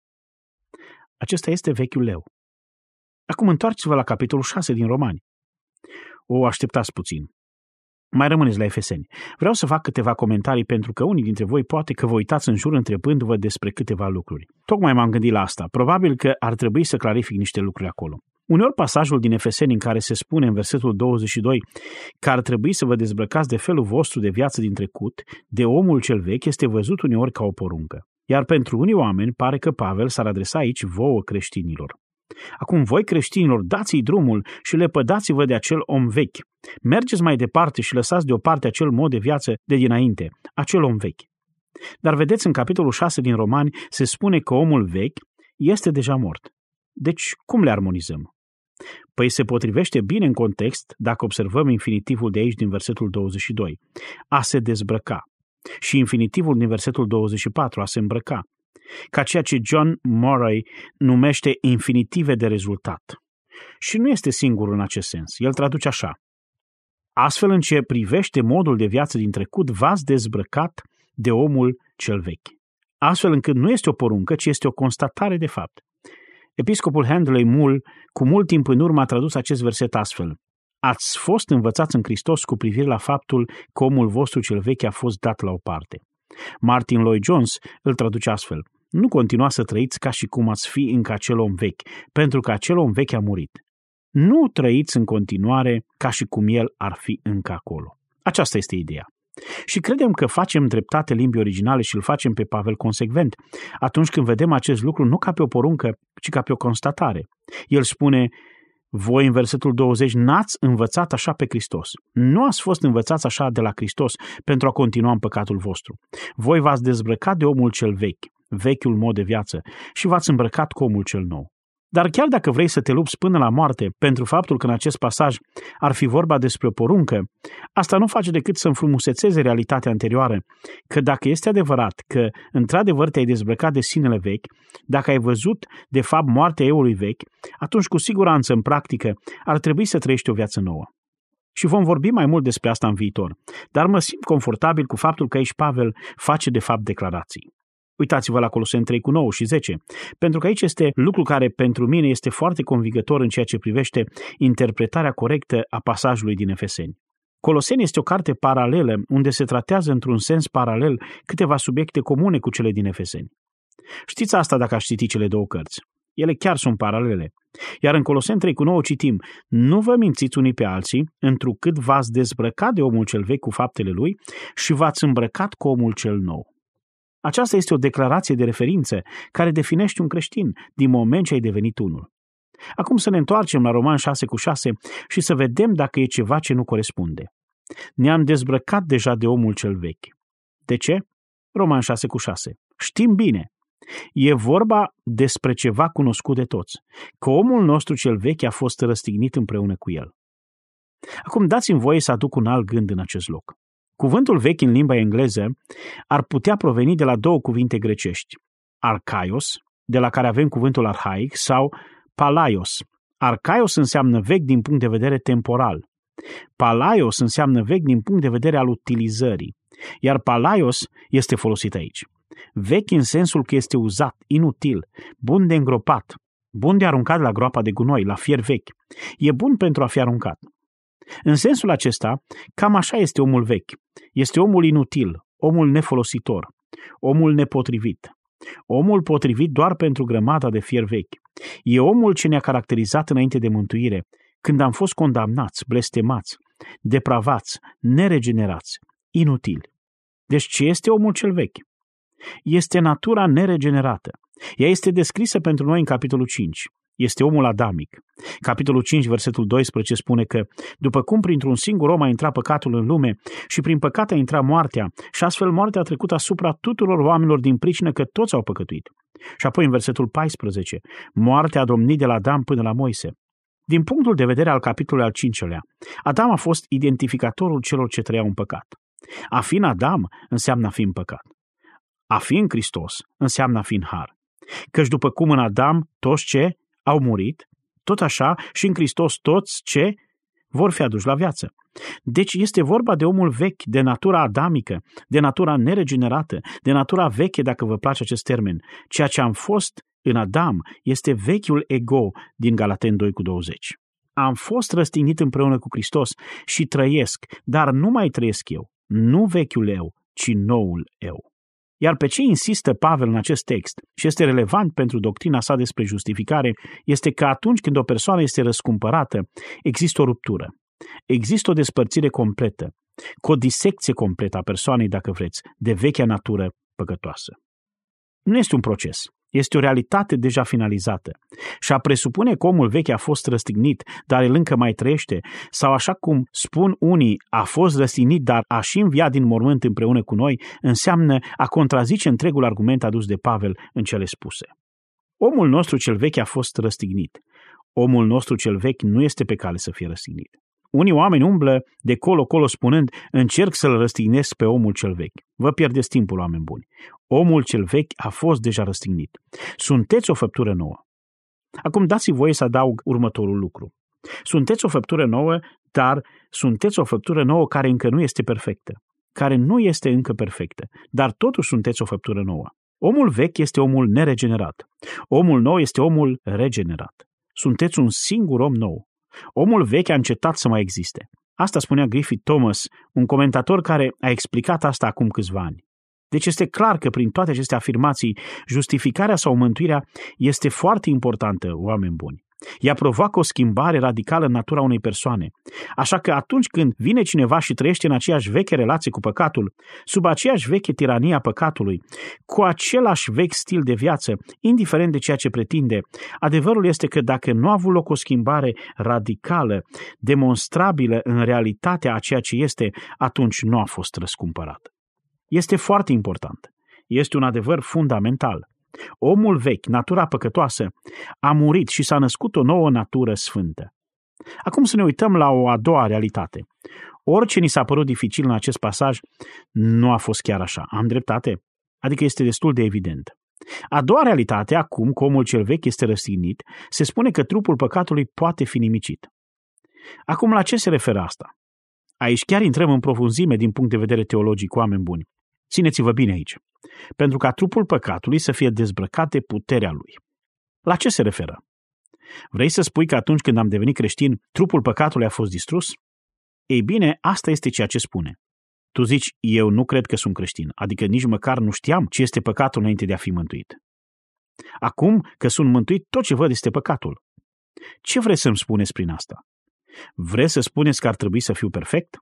Acesta este vechiul leu. Acum întoarceți-vă la capitolul 6 din Romani. O, așteptați puțin. Mai rămâneți la Efeseni. Vreau să fac câteva comentarii pentru că unii dintre voi poate că vă uitați în jur întrebându-vă despre câteva lucruri. Tocmai m-am gândit la asta. Probabil că ar trebui să clarific niște lucruri acolo. Uneori pasajul din Efeseni în care se spune în versetul 22 că ar trebui să vă dezbrăcați de felul vostru de viață din trecut, de omul cel vechi, este văzut uneori ca o poruncă. Iar pentru unii oameni pare că Pavel s-ar adresa aici vouă creștinilor. Acum voi creștinilor, dați-i drumul și lepădați-vă de acel om vechi. Mergeți mai departe și lăsați deoparte acel mod de viață de dinainte, acel om vechi. Dar vedeți, în capitolul 6 din Romani se spune că omul vechi este deja mort. Deci, cum le armonizăm? Păi se potrivește bine în context dacă observăm infinitivul de aici din versetul 22, a se dezbrăca, și infinitivul din versetul 24, a se îmbrăca, ca ceea ce John Murray numește infinitive de rezultat. Și nu este singur în acest sens. El traduce așa: astfel, în ce privește modul de viață din trecut, v-ați dezbrăcat de omul cel vechi. Astfel încât nu este o poruncă, ci este o constatare de fapt. Episcopul Handley Moule, cu mult timp în urmă, a tradus acest verset astfel: ați fost învățați în Hristos cu privire la faptul că omul vostru cel vechi a fost dat la o parte. Martin Lloyd-Jones îl traduce astfel: nu continua să trăiți ca și cum ați fi încă acel om vechi, pentru că acel om vechi a murit. Nu trăiți în continuare ca și cum el ar fi încă acolo. Aceasta este ideea. Și credem că facem dreptate limbii originale și îl facem pe Pavel consecvent atunci când vedem acest lucru nu ca pe o poruncă, ci ca pe o constatare. El spune: voi în versetul 20 n-ați învățat așa pe Hristos. Nu ați fost învățați așa de la Hristos pentru a continua în păcatul vostru. Voi v-ați dezbrăcat de omul cel vechi, vechiul mod de viață, și v-ați îmbrăcat cu omul cel nou. Dar chiar dacă vrei să te lupți până la moarte pentru faptul că în acest pasaj ar fi vorba despre o poruncă, asta nu face decât să înfrumusețeze realitatea anterioară, că dacă este adevărat că într-adevăr te-ai dezbrăcat de sinele vechi, dacă ai văzut de fapt moartea eului vechi, atunci cu siguranță în practică ar trebui să trăiești o viață nouă. Și vom vorbi mai mult despre asta în viitor, dar mă simt confortabil cu faptul că aici Pavel face de fapt declarații. Uitați-vă la Coloseni 3 cu 9 și 10, pentru că aici este lucru care pentru mine este foarte convingător în ceea ce privește interpretarea corectă a pasajului din Efeseni. Coloseni este o carte paralelă unde se tratează într-un sens paralel câteva subiecte comune cu cele din Efeseni. Știți asta dacă ați citit cele două cărți. Ele chiar sunt paralele. Iar în Coloseni 3 cu 9 citim: nu vă mințiți unii pe alții, întrucât v-ați dezbrăcat de omul cel vechi cu faptele lui și v-ați îmbrăcat cu omul cel nou. Aceasta este o declarație de referință care definește un creștin din moment ce ai devenit unul. Acum să ne întoarcem la Romani 6 cu 6 și să vedem dacă e ceva ce nu corespunde. Ne-am dezbrăcat deja de omul cel vechi. De ce? Romani 6 cu 6. Știm bine. E vorba despre ceva cunoscut de toți, că omul nostru cel vechi a fost răstignit împreună cu el. Acum dați-mi voie să aduc un alt gând în acest loc. Cuvântul vechi în limba engleză ar putea proveni de la două cuvinte grecești: archaios, de la care avem cuvântul arhaic, sau palaios. Archaios înseamnă vechi din punct de vedere temporal. Palaios înseamnă vechi din punct de vedere al utilizării. Iar palaios este folosit aici. Vechi în sensul că este uzat, inutil, bun de îngropat, bun de aruncat la groapa de gunoi, la fier vechi. E bun pentru a fi aruncat. În sensul acesta, cam așa este omul vechi. Este omul inutil, omul nefolositor, omul nepotrivit. Omul potrivit doar pentru grămada de fier vechi. E omul ce ne-a caracterizat înainte de mântuire, când am fost condamnați, blestemați, depravați, neregenerați, inutili. Deci ce este omul cel vechi? Este natura neregenerată. Ea este descrisă pentru noi în capitolul 5. Este omul adamic. Capitolul 5, versetul 12 spune că după cum printr-un singur om a intrat păcatul în lume și prin păcat a intrat moartea și astfel moartea a trecut asupra tuturor oamenilor din pricină că toți au păcătuit. Și apoi în versetul 14, moartea a domnit de la Adam până la Moise. Din punctul de vedere al capitolului al 5-lea, Adam a fost identificatorul celor ce trăiau în păcat. A fi în Adam înseamnă a fi în păcat. A fi în Hristos înseamnă a fi în har. Căci după cum în Adam toți ce au murit, tot așa și în Hristos toți ce vor fi aduși la viață. Deci este vorba de omul vechi, de natura adamică, de natura neregenerată, de natura veche, dacă vă place acest termen. Ceea ce am fost în Adam este vechiul ego din Galateni 2 cu 20. Am fost răstignit împreună cu Hristos și trăiesc, dar nu mai trăiesc eu, nu vechiul eu, ci noul eu. Iar pe ce insistă Pavel în acest text și este relevant pentru doctrina sa despre justificare este că atunci când o persoană este răscumpărată, există o ruptură, există o despărțire completă, cu o disecție completă a persoanei, dacă vreți, de vechea natură păcătoasă. Nu este un proces, este o realitate deja finalizată și a presupune că omul vechi a fost răstignit, dar el încă mai trăiește, sau așa cum spun unii, a fost răstignit, dar a și înviat din mormânt împreună cu noi, înseamnă a contrazice întregul argument adus de Pavel în cele spuse. Omul nostru cel vechi a fost răstignit. Omul nostru cel vechi nu este pe cale să fie răstignit. Unii oameni umblă de colo-colo spunând, încerc să-l răstignesc pe omul cel vechi. Vă pierdeți timpul, oameni buni. Omul cel vechi a fost deja răstignit. Sunteți o făptură nouă. Acum dați-mi voie să adaug următorul lucru. Sunteți o făptură nouă, dar sunteți o făptură nouă care încă nu este perfectă. Care nu este încă perfectă, dar totuși sunteți o făptură nouă. Omul vechi este omul neregenerat. Omul nou este omul regenerat. Sunteți un singur om nou. Omul vechi a încetat să mai existe. Asta spunea Griffith Thomas, un comentator care a explicat asta acum câțiva ani. Deci este clar că prin toate aceste afirmații, justificarea sau mântuirea este foarte importantă, oameni buni. Ea provoacă o schimbare radicală în natura unei persoane. Așa că atunci când vine cineva și trăiește în aceeași veche relație cu păcatul, sub aceeași veche tiranie a păcatului, cu același vechi stil de viață, indiferent de ceea ce pretinde, adevărul este că dacă nu a avut loc o schimbare radicală, demonstrabilă în realitatea a ceea ce este, atunci nu a fost răscumpărat. Este foarte important. Este un adevăr fundamental. Omul vechi, natura păcătoasă, a murit și s-a născut o nouă natură sfântă. Acum să ne uităm la o a doua realitate. Orice ni s-a părut dificil în acest pasaj, nu a fost chiar așa. Am dreptate? Adică este destul de evident. A doua realitate, acum că omul cel vechi este răstignit, se spune că trupul păcatului poate fi nimicit. Acum la ce se referă asta? Aici chiar intrăm în profunzime din punct de vedere teologic, oameni buni. Țineți-vă bine aici. Pentru ca trupul păcatului să fie dezbrăcat de puterea lui. La ce se referă? Vrei să spui că atunci când am devenit creștin, trupul păcatului a fost distrus? Ei bine, asta este ceea ce spune. Tu zici, eu nu cred că sunt creștin, adică nici măcar nu știam ce este păcatul înainte de a fi mântuit. Acum că sunt mântuit, tot ce văd este păcatul. Ce vreți să-mi spuneți prin asta? Vreți să spuneți că ar trebui să fiu perfect?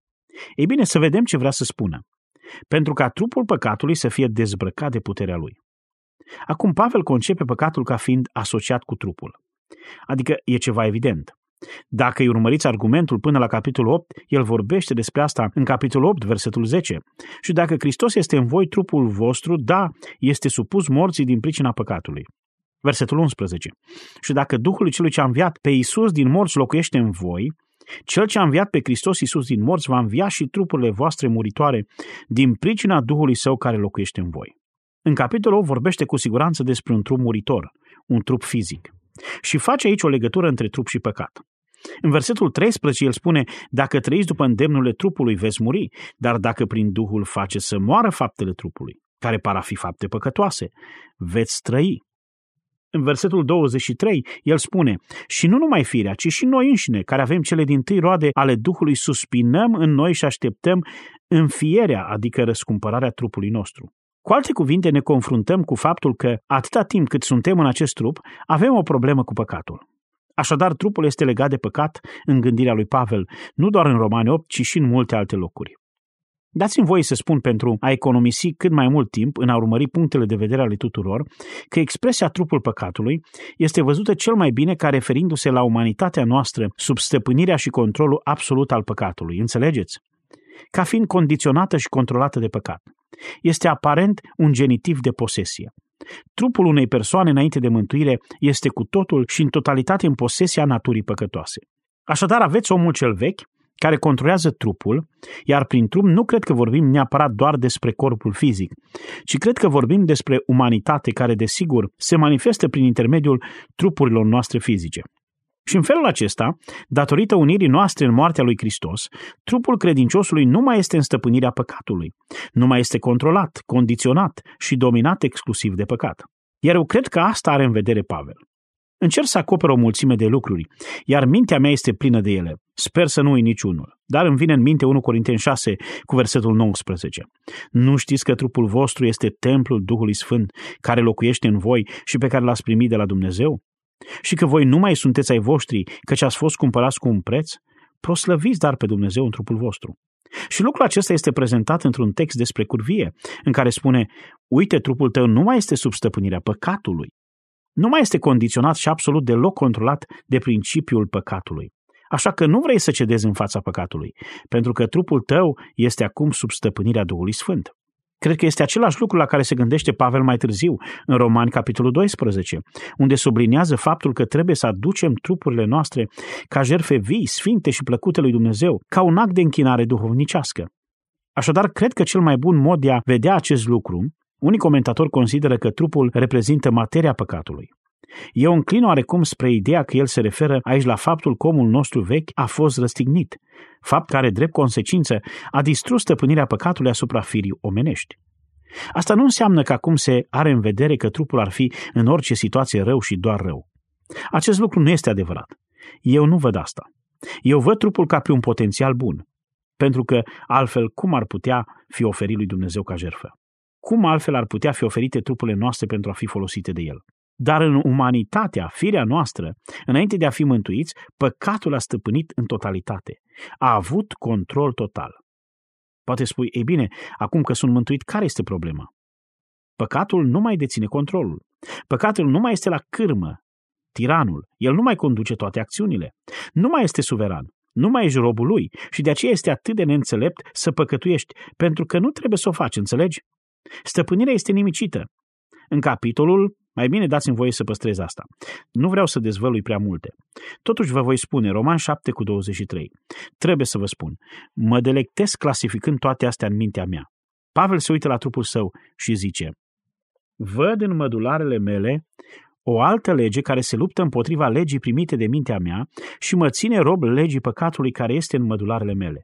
Ei bine, să vedem ce vrea să spună. Pentru ca trupul păcatului să fie dezbrăcat de puterea lui. Acum Pavel concepe păcatul ca fiind asociat cu trupul. Adică e ceva evident. Dacă îi urmăriți argumentul până la capitolul 8, el vorbește despre asta în capitolul 8, versetul 10. Și dacă Hristos este în voi, trupul vostru, da, este supus morții din pricina păcatului. Versetul 11. Și dacă Duhul celui ce a înviat pe Iisus din morți locuiește în voi, Cel ce a înviat pe Hristos Iisus din morți va învia și trupurile voastre muritoare din pricina Duhului Său care locuiește în voi. În capitolul 8 vorbește cu siguranță despre un trup muritor, un trup fizic. Și face aici o legătură între trup și păcat. În versetul 13 el spune, dacă trăiți după îndemnurile trupului veți muri, dar dacă prin Duhul faceți să moară faptele trupului, care par a fi fapte păcătoase, veți trăi. În versetul 23, el spune, și nu numai firea, ci și noi înșine, care avem cele dintâi roade ale Duhului, suspinăm în noi și așteptăm înfierea, adică răscumpărarea trupului nostru. Cu alte cuvinte, ne confruntăm cu faptul că, atâta timp cât suntem în acest trup, avem o problemă cu păcatul. Așadar, trupul este legat de păcat în gândirea lui Pavel, nu doar în Romani 8, ci și în multe alte locuri. Dați-mi voie să spun, pentru a economisi cât mai mult timp în a urmări punctele de vedere ale tuturor, că expresia trupul păcatului este văzută cel mai bine ca referindu-se la umanitatea noastră sub stăpânirea și controlul absolut al păcatului. Înțelegeți? Ca fiind condiționată și controlată de păcat. Este aparent un genitiv de posesie. Trupul unei persoane înainte de mântuire este cu totul și în totalitate în posesia naturii păcătoase. Așadar aveți omul cel vechi, care controlează trupul, iar prin trup nu cred că vorbim neapărat doar despre corpul fizic, ci cred că vorbim despre umanitate care, desigur, se manifestă prin intermediul trupurilor noastre fizice. Și în felul acesta, datorită unirii noastre în moartea lui Hristos, trupul credinciosului nu mai este în stăpânirea păcatului, nu mai este controlat, condiționat și dominat exclusiv de păcat. Iar eu cred că asta are în vedere Pavel. Încerc să acoper o mulțime de lucruri, iar mintea mea este plină de ele. Sper să nu uit niciunul. Dar îmi vine în minte 1 Corinteni 6 cu versetul 19. Nu știți că trupul vostru este templul Duhului Sfânt, care locuiește în voi și pe care l-ați primit de la Dumnezeu? Și că voi nu mai sunteți ai voștri, căci ați fost cumpărați cu un preț? Proslăviți dar pe Dumnezeu în trupul vostru. Și lucrul acesta este prezentat într-un text despre curvie, în care spune: uite, trupul tău nu mai este sub stăpânirea păcatului. Nu mai este condiționat și absolut deloc controlat de principiul păcatului. Așa că nu vrei să cedezi în fața păcatului, pentru că trupul tău este acum sub stăpânirea Duhului Sfânt. Cred că este același lucru la care se gândește Pavel mai târziu, în Romani, capitolul 12, unde subliniază faptul că trebuie să aducem trupurile noastre ca jertfe vii, sfinte și plăcute lui Dumnezeu, ca un act de închinare duhovnicească. Așadar, cred că cel mai bun mod de a vedea acest lucru, unii comentatori consideră că trupul reprezintă materia păcatului. Eu înclin oarecum spre ideea că el se referă aici la faptul că omul nostru vechi a fost răstignit, fapt care, drept consecință, a distrus stăpânirea păcatului asupra firii omenești. Asta nu înseamnă că acum se are în vedere că trupul ar fi în orice situație rău și doar rău. Acest lucru nu este adevărat. Eu nu văd asta. Eu văd trupul ca pe un potențial bun, pentru că altfel cum ar putea fi oferit lui Dumnezeu ca jertfă? Cum altfel ar putea fi oferite trupurile noastre pentru a fi folosite de El? Dar în umanitatea, firea noastră, înainte de a fi mântuiți, păcatul a stăpânit în totalitate. A avut control total. Poate spui: ei bine, acum că sunt mântuit, care este problema? Păcatul nu mai deține controlul. Păcatul nu mai este la cârmă, tiranul. El nu mai conduce toate acțiunile. Nu mai este suveran. Nu mai ești robul lui și de aceea este atât de neînțelept să păcătuiești, pentru că nu trebuie să o faci, înțelegi? Stăpânirea este nimicită. În capitolul, mai bine dați-mi voie să păstrez asta. Nu vreau să dezvălui prea multe. Totuși vă voi spune, Roman 7 cu 23. Trebuie să vă spun, mă delectez clasificând toate astea în mintea mea. Pavel se uită la trupul său și zice: văd în mădularele mele o altă lege care se luptă împotriva legii primite de mintea mea și mă ține rob legii păcatului care este în mădularele mele.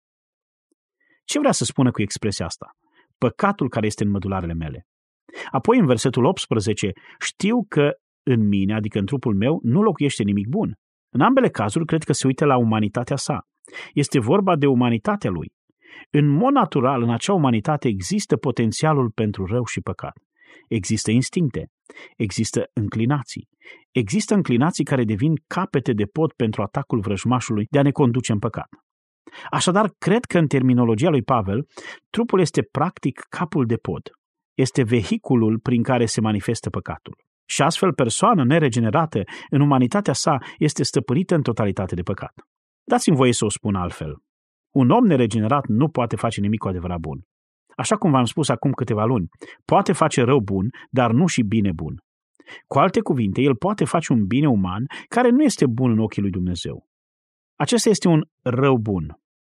Ce vrea să spună cu expresia asta? Păcatul care este în mădularele mele. Apoi în versetul 18, știu că în mine, adică în trupul meu, nu locuiește nimic bun. În ambele cazuri cred că se uită la umanitatea sa. Este vorba de umanitatea lui. În mod natural, în acea umanitate există potențialul pentru rău și păcat. Există instincte, există înclinații. Există înclinații care devin capete de pod pentru atacul vrăjmașului de a ne conduce în păcat. Așadar, cred că în terminologia lui Pavel, trupul este practic capul de pod. Este vehiculul prin care se manifestă păcatul. Și astfel persoana neregenerată în umanitatea sa este stăpânită în totalitate de păcat. Dați-mi voie să o spun altfel. Un om neregenerat nu poate face nimic cu adevărat bun. Așa cum v-am spus acum câteva luni, poate face rău bun, dar nu și bine bun. Cu alte cuvinte, el poate face un bine uman care nu este bun în ochii lui Dumnezeu. Acesta este un rău bun,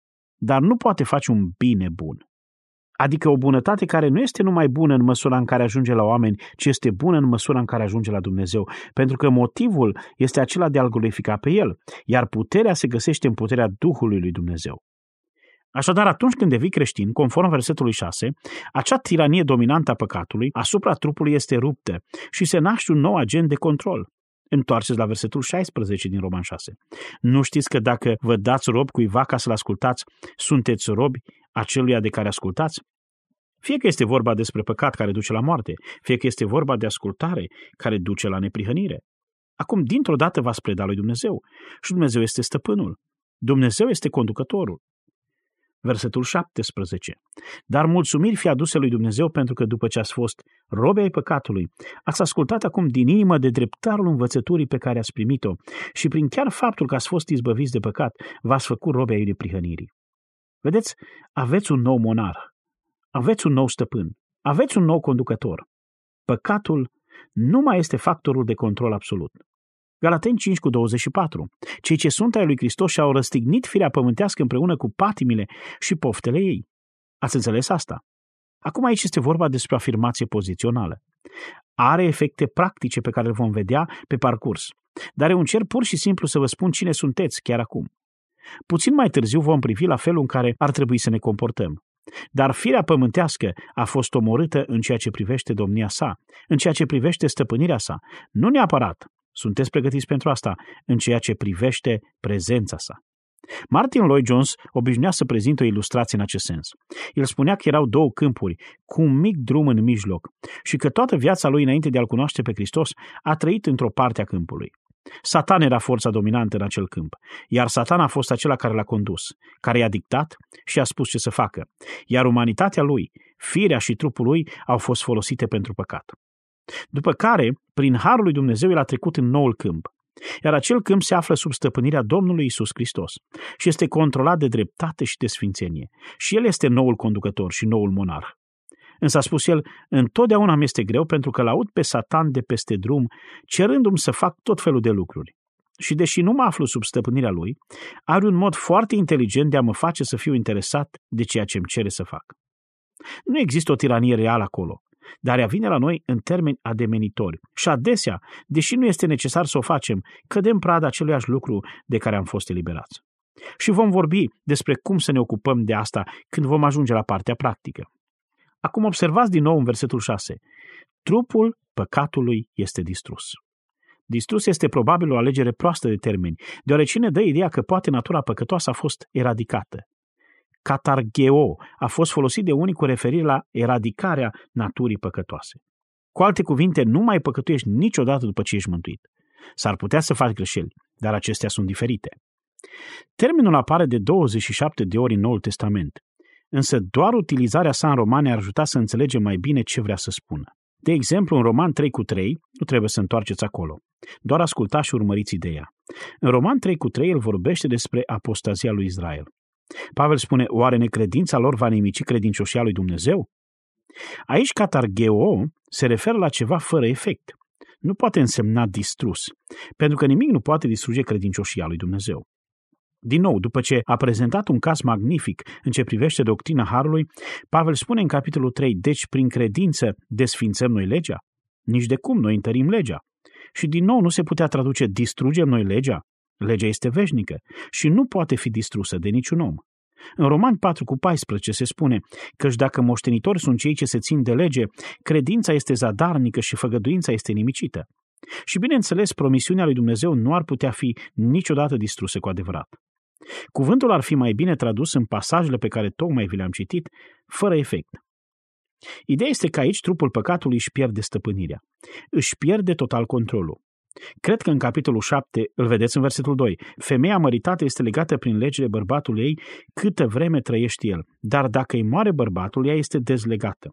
dar nu poate face un bine bun. Adică o bunătate care nu este numai bună în măsura în care ajunge la oameni, ci este bună în măsura în care ajunge la Dumnezeu, pentru că motivul este acela de a-L glorifica pe El, iar puterea se găsește în puterea Duhului lui Dumnezeu. Așadar, atunci când devii creștin, conform versetului 6, acea tiranie dominantă a păcatului asupra trupului este ruptă și se naște un nou agent de control. Întoarceți la versetul 16 din Roman 6. Nu știți că dacă vă dați rob cuiva ca să-l ascultați, sunteți robi aceluia de care ascultați? Fie că este vorba despre păcat care duce la moarte, fie că este vorba de ascultare care duce la neprihănire. Acum, dintr-o dată v-ați preda lui Dumnezeu și Dumnezeu este stăpânul. Dumnezeu este conducătorul. Versetul 17. Dar mulțumiri fi aduse lui Dumnezeu pentru că după ce ați fost robi ai păcatului, ați ascultat acum din inimă de dreptarul învățăturii pe care ați primit-o și prin chiar faptul că ați fost izbăviți de păcat, v-ați făcut robi ai neprihănirii. Vedeți, aveți un nou monar, aveți un nou stăpân, aveți un nou conducător. Păcatul nu mai este factorul de control absolut. Galateni 5 cu 24. Cei ce sunt ai lui Hristos și-au răstignit firea pământească împreună cu patimile și poftele ei. Ați înțeles asta? Acum aici este vorba despre o afirmație pozițională. Are efecte practice pe care le vom vedea pe parcurs, dar eu încerc pur și simplu să vă spun cine sunteți chiar acum. Puțin mai târziu vom privi la felul în care ar trebui să ne comportăm. Dar firea pământească a fost omorâtă în ceea ce privește domnia sa, în ceea ce privește stăpânirea sa, nu neapărat, Sunteți pregătiți pentru asta în ceea ce privește prezența sa. Martin Lloyd-Jones obișnuia să prezinte o ilustrație în acest sens. El spunea că erau două câmpuri, cu un mic drum în mijloc, și că toată viața lui înainte de a-L cunoaște pe Hristos a trăit într-o parte a câmpului. Satan era forța dominantă în acel câmp, iar Satan a fost acela care l-a condus, care i-a dictat și i-a spus ce să facă, iar umanitatea lui, firea și trupul lui au fost folosite pentru păcat. După care, prin harul lui Dumnezeu, el a trecut în noul câmp, iar acel câmp se află sub stăpânirea Domnului Iisus Hristos și este controlat de dreptate și de sfințenie, și el este noul conducător și noul monarh. Însă a spus el, întotdeauna mi este greu pentru că l-aud pe Satan de peste drum, cerându-mi să fac tot felul de lucruri. Și deși nu mă aflu sub stăpânirea lui, are un mod foarte inteligent de a mă face să fiu interesat de ceea ce îmi cere să fac. Nu există o tiranie reală acolo, dar ea vine la noi în termeni ademenitori. Și adesea, deși nu este necesar să o facem, cădem prada aceluiași lucru de care am fost eliberați. Și vom vorbi despre cum să ne ocupăm de asta când vom ajunge la partea practică. Acum observați din nou în versetul 6. Trupul păcatului este distrus. Distrus este probabil o alegere proastă de termeni, deoarece ne dă ideea că poate natura păcătoasă a fost eradicată. Katargeo a fost folosit de unii cu referire la eradicarea naturii păcătoase. Cu alte cuvinte, nu mai păcătuiești niciodată după ce ești mântuit. S-ar putea să faci greșeli, dar acestea sunt diferite. Termenul apare de 27 de ori în Noul Testament, însă doar utilizarea sa în Romani ar ajuta să înțelegem mai bine ce vrea să spună. De exemplu, în Roman 3:3, nu trebuie să întoarceți acolo, doar ascultați și urmăriți ideea. În Roman 3:3 el vorbește despre apostazia lui Israel. Pavel spune, oare necredința lor va nimici credincioșia lui Dumnezeu? Aici katargeo se referă la ceva fără efect. Nu poate însemna distrus, pentru că nimic nu poate distruge credincioșia lui Dumnezeu. Din nou, după ce a prezentat un caz magnific în ce privește doctrina harului, Pavel spune în capitolul 3, deci prin credință desfințăm noi legea? Nici de cum, noi întărim legea. Și din nou nu se putea traduce distrugem noi legea? Legea este veșnică și nu poate fi distrusă de niciun om. În Romani 4:14 se spune căci dacă moștenitori sunt cei ce se țin de lege, credința este zadarnică și făgăduința este nimicită. Și bineînțeles, promisiunea lui Dumnezeu nu ar putea fi niciodată distrusă cu adevărat. Cuvântul ar fi mai bine tradus în pasajele pe care tocmai vi le-am citit, fără efect. Ideea este că aici trupul păcatului își pierde stăpânirea, își pierde total controlul. Cred că în capitolul 7, îl vedeți în versetul 2, femeia măritată este legată prin legile bărbatului ei câtă vreme trăiește el, dar dacă îi moare bărbatul, ea este dezlegată.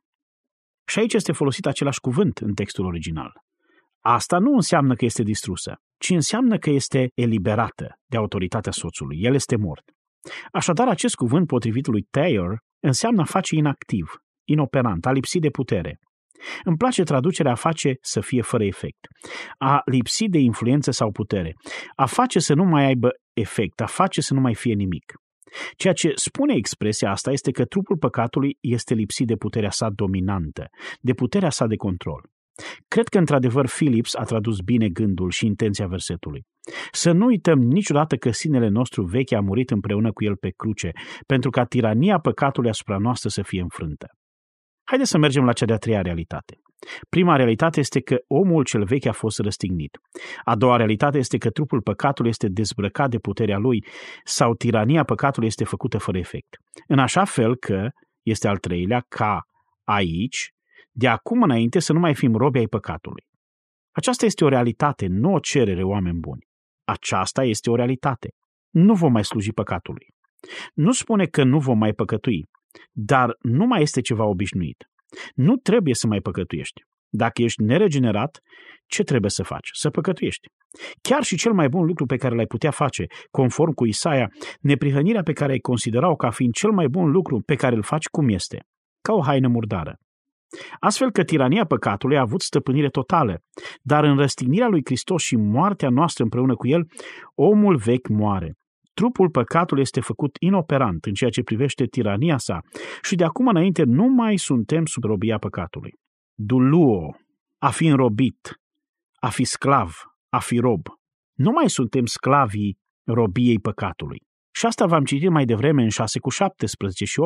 Și aici este folosit același cuvânt în textul original. Asta nu înseamnă că este distrusă, ci înseamnă că este eliberată de autoritatea soțului. El este mort. Așadar, acest cuvânt, potrivit lui Thayer, înseamnă a face inactiv, inoperant, a lipsi de putere. Îmi place traducerea a face să fie fără efect, a lipsi de influență sau putere, a face să nu mai aibă efect, a face să nu mai fie nimic. Ceea ce spune expresia asta este că trupul păcatului este lipsit de puterea sa dominantă, de puterea sa de control. Cred că, într-adevăr, Phillips a tradus bine gândul și intenția versetului. Să nu uităm niciodată că sinele nostru vechi a murit împreună cu el pe cruce, pentru ca tirania păcatului asupra noastră să fie înfrântă. Haideți să mergem la cea de-a treia realitate. Prima realitate este că omul cel vechi a fost răstignit. A doua realitate este că trupul păcatului este dezbrăcat de puterea lui sau tirania păcatului este făcută fără efect. În așa fel că, este al treilea, ca aici, de acum înainte să nu mai fim robi ai păcatului. Aceasta este o realitate, nu o cerere, oameni buni. Aceasta este o realitate. Nu vom mai sluji păcatului. Nu spune că nu vom mai păcătui, dar nu mai este ceva obișnuit. Nu trebuie să mai păcătuiești. Dacă ești neregenerat, ce trebuie să faci? Să păcătuiești. Chiar și cel mai bun lucru pe care l-ai putea face, conform cu Isaia, neprihănirea pe care ai considera-o ca fiind cel mai bun lucru pe care îl faci, cum este? Ca o haină murdară. Astfel că tirania păcatului a avut stăpânire totală, dar în răstignirea lui Hristos și moartea noastră împreună cu el, omul vechi moare. Trupul păcatului este făcut inoperant în ceea ce privește tirania sa și de acum înainte nu mai suntem sub robia păcatului. Duluo, a fi înrobit, a fi sclav, a fi rob. Nu mai suntem sclavii robiei păcatului. Și asta v-am citit mai devreme în 6:17 și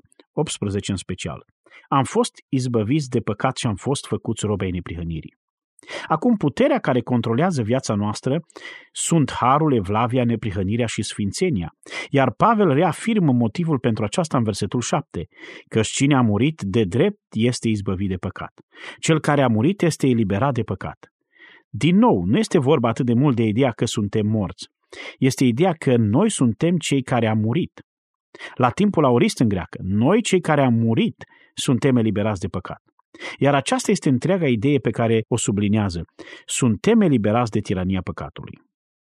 18 în special. Am fost izbăviți de păcat și am fost făcuți robi ai neprihănirii. Acum, puterea care controlează viața noastră sunt harul, evlavia, neprihănirea și sfințenia. Iar Pavel reafirmă motivul pentru aceasta în versetul 7, căci cine a murit de drept este izbăvit de păcat. Cel care a murit este eliberat de păcat. Din nou, nu este vorba atât de mult de ideea că suntem morți. Este ideea că noi suntem cei care am murit. La timpul aorist în greacă, noi cei care am murit suntem eliberați de păcat. Iar aceasta este întreaga idee pe care o subliniază. Suntem eliberați de tirania păcatului.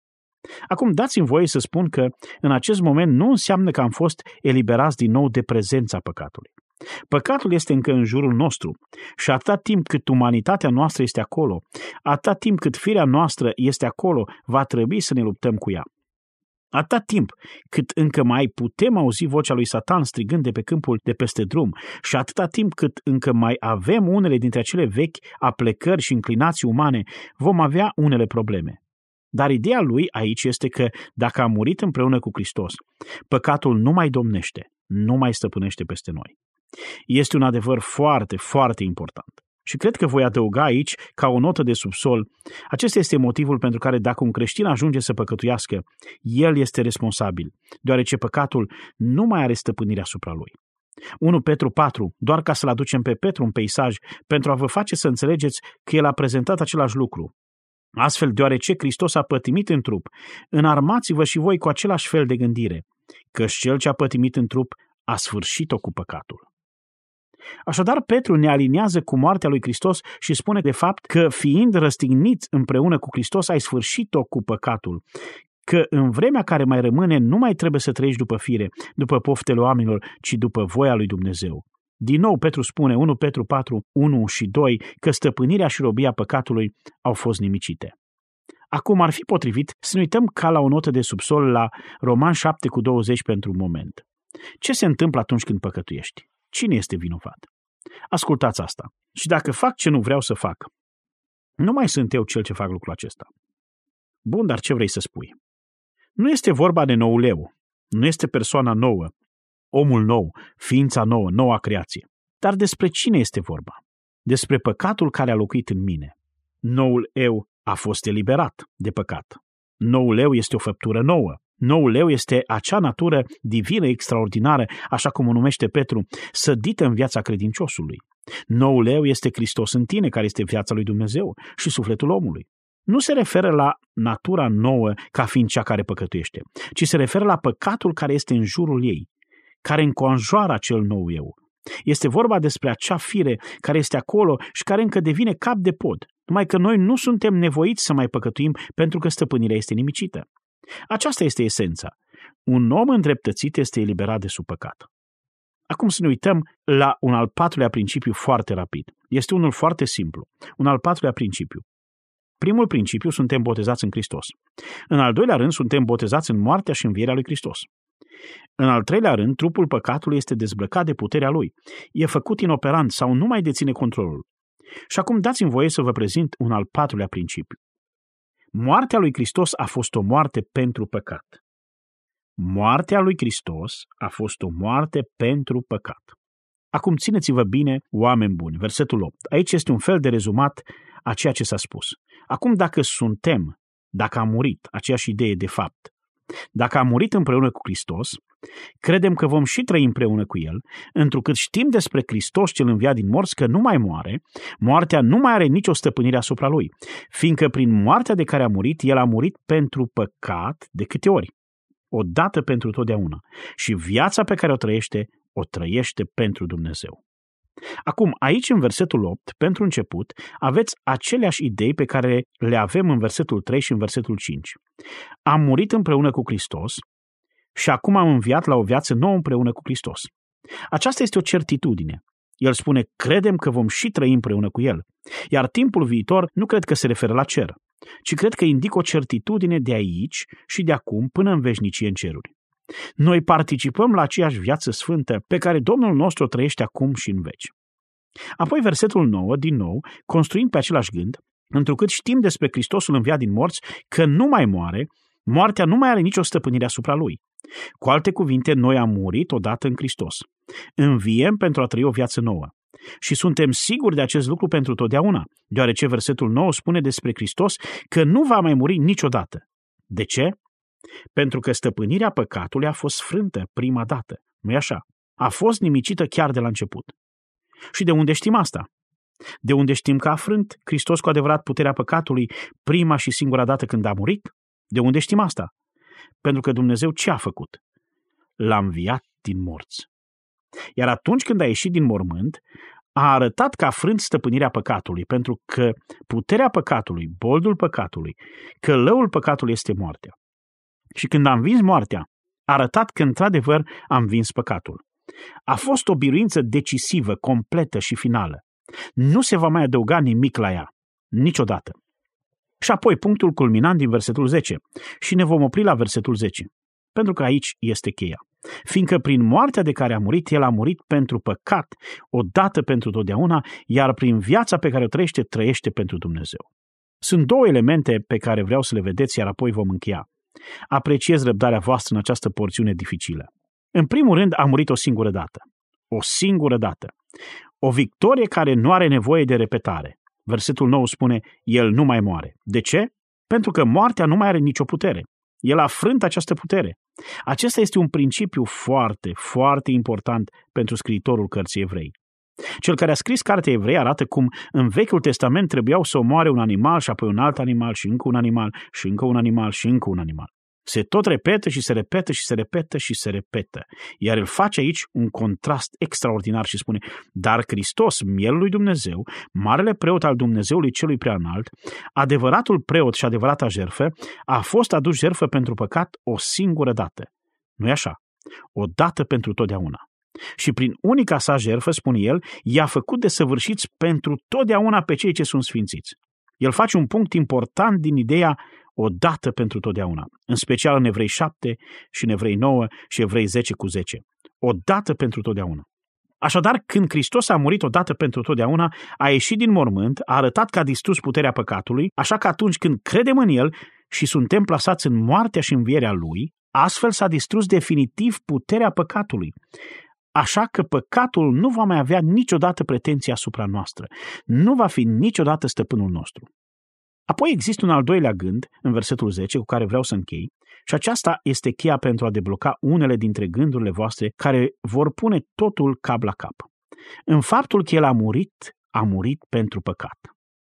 Acum dați-mi voie să spun că în acest moment nu înseamnă că am fost eliberați din nou de prezența păcatului. Păcatul este încă în jurul nostru și atâta timp cât umanitatea noastră este acolo, atâta timp cât firea noastră este acolo, va trebui să ne luptăm cu ea. Atâta timp cât încă mai putem auzi vocea lui Satan strigând de pe câmpul de peste drum și atâta timp cât încă mai avem unele dintre acele vechi aplecări și inclinații umane, vom avea unele probleme. Dar ideea lui aici este că dacă am murit împreună cu Hristos, păcatul nu mai domnește, nu mai stăpânește peste noi. Este un adevăr foarte, foarte important. Și cred că voi adăuga aici, ca o notă de subsol, acesta este motivul pentru care dacă un creștin ajunge să păcătuiască, el este responsabil, deoarece păcatul nu mai are stăpânirea asupra lui. 1 Petru 4, doar ca să-l aducem pe Petru în peisaj, pentru a vă face să înțelegeți că el a prezentat același lucru. Astfel, deoarece Hristos a pătimit în trup, înarmați-vă și voi cu același fel de gândire, căci cel ce a pătimit în trup a sfârșit-o cu păcatul. Așadar, Petru ne aliniază cu moartea lui Hristos și spune de fapt că fiind răstigniți împreună cu Hristos ai sfârșit-o cu păcatul, că în vremea care mai rămâne nu mai trebuie să trăiești după fire, după poftele oamenilor, ci după voia lui Dumnezeu. Din nou, Petru spune, 1 Petru 4, 1 și 2, că stăpânirea și robia păcatului au fost nimicite. Acum ar fi potrivit să ne uităm ca la o notă de subsol la Roman 7 cu 20 pentru un moment. Ce se întâmplă atunci când păcătuiești? Cine este vinovat? Ascultați asta. Și dacă fac ce nu vreau să fac, nu mai sunt eu cel ce fac lucrul acesta. Bun, dar ce vrei să spui? Nu este vorba de noul eu, nu este persoana nouă, omul nou, ființa nouă, noua creație. Dar despre cine este vorba? Despre păcatul care a locuit în mine. Noul eu a fost eliberat de păcat. Noul eu este o făptură nouă. Noul eu este acea natură divină extraordinară, așa cum o numește Petru, sădită în viața credinciosului. Noul eu este Hristos în tine, care este viața lui Dumnezeu și sufletul omului. Nu se referă la natura nouă ca fiind cea care păcătuiește, ci se referă la păcatul care este în jurul ei, care înconjoară acel nou eu. Este vorba despre acea fire care este acolo și care încă devine cap de pod, numai că noi nu suntem nevoiți să mai păcătuim pentru că stăpânirea este nimicită. Aceasta este esența. Un om îndreptățit este eliberat de sub păcat. Acum să ne uităm la un al patrulea principiu foarte rapid. Este unul foarte simplu. Un al patrulea principiu. Primul principiu, suntem botezați în Hristos. În al doilea rând, suntem botezați în moartea și învierea lui Hristos. În al treilea rând, trupul păcatului este dezbrăcat de puterea lui. E făcut inoperant sau nu mai deține controlul. Și acum dați-mi voie să vă prezint un al patrulea principiu. Moartea lui Hristos a fost o moarte pentru păcat. Moartea lui Hristos a fost o moarte pentru păcat. Acum țineți-vă bine, oameni buni, versetul 8. Aici este un fel de rezumat a ceea ce s-a spus. Acum dacă am murit, aceeași idee de fapt, dacă am murit împreună cu Hristos, credem că vom și trăi împreună cu El, întrucât știm despre Hristos cel înviat din morți că nu mai moare, moartea nu mai are nicio stăpânire asupra Lui, fiindcă prin moartea de care a murit, El a murit pentru păcat de câte ori? Odată pentru totdeauna. Și viața pe care o trăiește pentru Dumnezeu. Acum, aici în versetul 8, pentru început, aveți aceleași idei pe care le avem în versetul 3 și în versetul 5. Am murit împreună cu Hristos și acum am înviat la o viață nouă împreună cu Hristos. Aceasta este o certitudine. El spune, credem că vom și trăi împreună cu El. Iar timpul viitor nu cred că se referă la cer, ci cred că indică o certitudine de aici și de acum până în veșnicie în ceruri. Noi participăm la aceeași viață sfântă pe care Domnul nostru o trăiește acum și în veci. Apoi versetul 9, din nou, construind pe același gând, întrucât știm despre Hristosul înviat din morți că nu mai moare, moartea nu mai are nicio stăpânire asupra Lui. Cu alte cuvinte, noi am murit odată în Hristos. Înviem pentru a trăi o viață nouă. Și suntem siguri de acest lucru pentru totdeauna, deoarece versetul 9 spune despre Hristos că nu va mai muri niciodată. De ce? Pentru că stăpânirea păcatului a fost frântă prima dată, nu-i așa? A fost nimicită chiar de la început. Și de unde știm asta? De unde știm că a frânt Hristos cu adevărat puterea păcatului prima și singura dată când a murit? De unde știm asta? Pentru că Dumnezeu ce a făcut? L-a înviat din morți. Iar atunci când a ieșit din mormânt, a arătat că a frânt stăpânirea păcatului, pentru că puterea păcatului, boldul păcatului, călăul păcatului este moartea. Și când a învins moartea, a arătat că într-adevăr a învins păcatul. A fost o biruință decisivă, completă și finală. Nu se va mai adăuga nimic la ea, niciodată. Și apoi punctul culminant din versetul 10. Și ne vom opri la versetul 10, pentru că aici este cheia. Fiindcă prin moartea de care a murit, el a murit pentru păcat, odată pentru totdeauna, iar prin viața pe care o trăiește, trăiește pentru Dumnezeu. Sunt două elemente pe care vreau să le vedeți, iar apoi vom încheia. Apreciez răbdarea voastră în această porțiune dificilă. În primul rând, a murit o singură dată. O singură dată. O victorie care nu are nevoie de repetare. Versetul 9 spune, el nu mai moare. De ce? Pentru că moartea nu mai are nicio putere. El a frânt această putere. Acesta este un principiu foarte, foarte important pentru scriitorul cărții Evrei. Cel care a scris cartea Evrei arată cum în Vechiul Testament trebuiau să omoare un animal și apoi un alt animal și încă un animal și încă un animal și încă un animal. Se tot repetă și se repetă și se repetă și se repetă. Iar el face aici un contrast extraordinar și spune, dar Hristos, mielul lui Dumnezeu, marele preot al Dumnezeului celui preanalt, adevăratul preot și adevărata jertfă, a fost adus jertfă pentru păcat o singură dată. Nu-i așa? O dată pentru totdeauna. Și prin unica sa jertfă, spune el, i-a făcut desăvârșiți pentru totdeauna pe cei ce sunt sfințiți. El face un punct important din ideea o dată pentru totdeauna, în special în Evrei 7 și în Evrei 9 și Evrei 10:10. O dată pentru totdeauna. Așadar, când Hristos a murit odată pentru totdeauna, a ieșit din mormânt, a arătat că a distrus puterea păcatului, așa că atunci când credem în El și suntem plasați în moartea și învierea Lui, astfel s-a distrus definitiv puterea păcatului. Așa că păcatul nu va mai avea niciodată pretenție asupra noastră. Nu va fi niciodată stăpânul nostru. Apoi există un al doilea gând, în versetul 10, cu care vreau să închei, și aceasta este cheia pentru a debloca unele dintre gândurile voastre care vor pune totul cap la cap. În faptul că El a murit pentru păcat.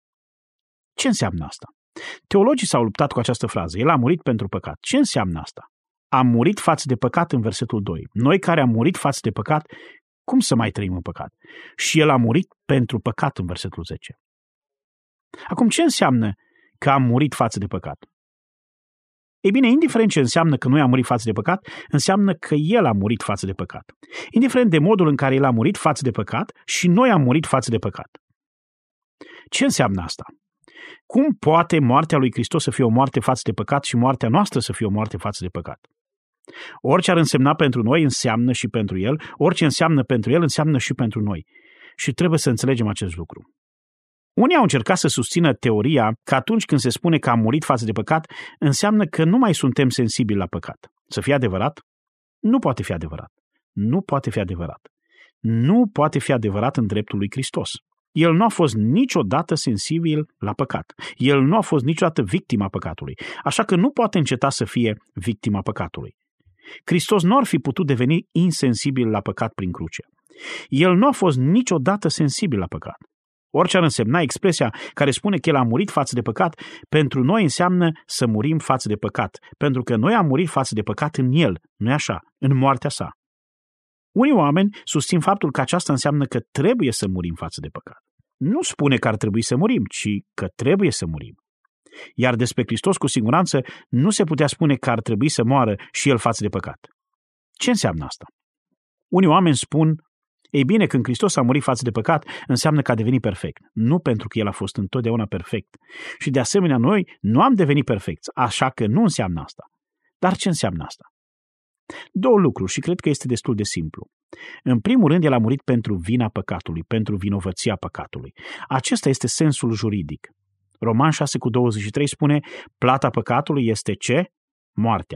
Ce înseamnă asta? Teologii s-au luptat cu această frază. El a murit pentru păcat. Ce înseamnă asta? Am murit față de păcat în versetul 2. Noi care am murit față de păcat, cum să mai trăim în păcat? Și El a murit pentru păcat în versetul 10. Acum, ce înseamnă că am murit față de păcat? Ei bine, indiferent ce înseamnă că noi am murit față de păcat, înseamnă că El a murit față de păcat. Indiferent de modul în care El a murit față de păcat și noi am murit față de păcat. Ce înseamnă asta? Cum poate moartea lui Hristos să fie o moarte față de păcat și moartea noastră să fie o moarte față de păcat? Orice ar însemna pentru noi, înseamnă și pentru El. Orice înseamnă pentru El, înseamnă și pentru noi. Și trebuie să înțelegem acest lucru. Unii au încercat să susțină teoria că atunci când se spune că am murit față de păcat, înseamnă că nu mai suntem sensibili la păcat. Să fie adevărat? Nu poate fi adevărat. Nu poate fi adevărat. Nu poate fi adevărat în dreptul lui Hristos. El nu a fost niciodată sensibil la păcat. El nu a fost niciodată victima păcatului. Așa că nu poate înceta să fie victima păcatului. Hristos nu ar fi putut deveni insensibil la păcat prin cruce. El nu a fost niciodată sensibil la păcat. Orice ar însemna expresia care spune că El a murit față de păcat, pentru noi înseamnă să murim față de păcat, pentru că noi am murit față de păcat în El, nu-i așa, în moartea sa. Unii oameni susțin faptul că aceasta înseamnă că trebuie să murim față de păcat. Nu spune că ar trebui să murim, ci că trebuie să murim. Iar despre Hristos, cu siguranță, nu se putea spune că ar trebui să moară și El față de păcat. Ce înseamnă asta? Unii oameni spun, ei bine, când Hristos a murit față de păcat, înseamnă că a devenit perfect. Nu pentru că El a fost întotdeauna perfect. Și de asemenea, noi nu am devenit perfecți, așa că nu înseamnă asta. Dar ce înseamnă asta? Două lucruri și cred că este destul de simplu. În primul rând, El a murit pentru vina păcatului, pentru vinovăția păcatului. Acesta este sensul juridic. Roman 6:23 spune, plata păcatului este ce? Moartea.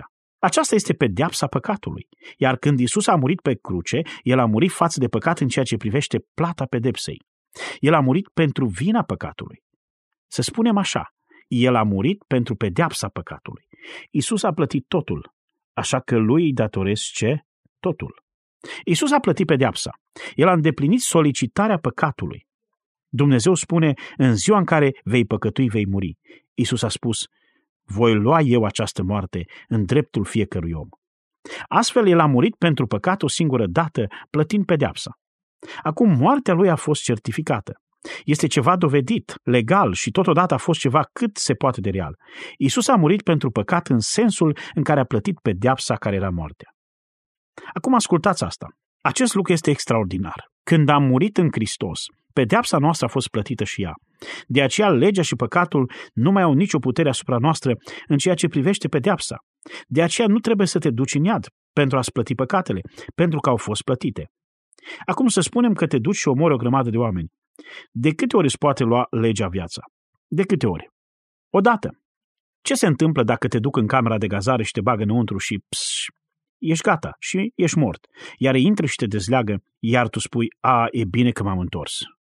Aceasta este pedeapsa păcatului. Iar când Iisus a murit pe cruce, El a murit față de păcat în ceea ce privește plata pedepsei. El a murit pentru vina păcatului. Să spunem așa, El a murit pentru pedeapsa păcatului. Iisus a plătit totul, așa că Lui îi datoresc ce? Totul. Iisus a plătit pedeapsa. El a îndeplinit solicitarea păcatului. Dumnezeu spune, în ziua în care vei păcătui, vei muri. Iisus a spus, voi lua eu această moarte în dreptul fiecărui om. Astfel, El a murit pentru păcat o singură dată, plătind pedeapsa. Acum, moartea Lui a fost certificată. Este ceva dovedit, legal și totodată a fost ceva cât se poate de real. Iisus a murit pentru păcat în sensul în care a plătit pedeapsa care era moartea. Acum ascultați asta. Acest lucru este extraordinar. Când am murit în Hristos, pedeapsa noastră a fost plătită și ea. De aceea legea și păcatul nu mai au nicio putere asupra noastră în ceea ce privește pedeapsa. De aceea nu trebuie să te duci în iad pentru a-ți plăti păcatele, pentru că au fost plătite. Acum să spunem că te duci și omori o grămadă de oameni. De câte ori îți poate lua legea viața? De câte ori? Odată. Ce se întâmplă dacă te duc în camera de gazare și te bagă înăuntru și ești gata și ești mort, iar ei intră și te dezleagă, iar tu spui, e bine că m-am întors.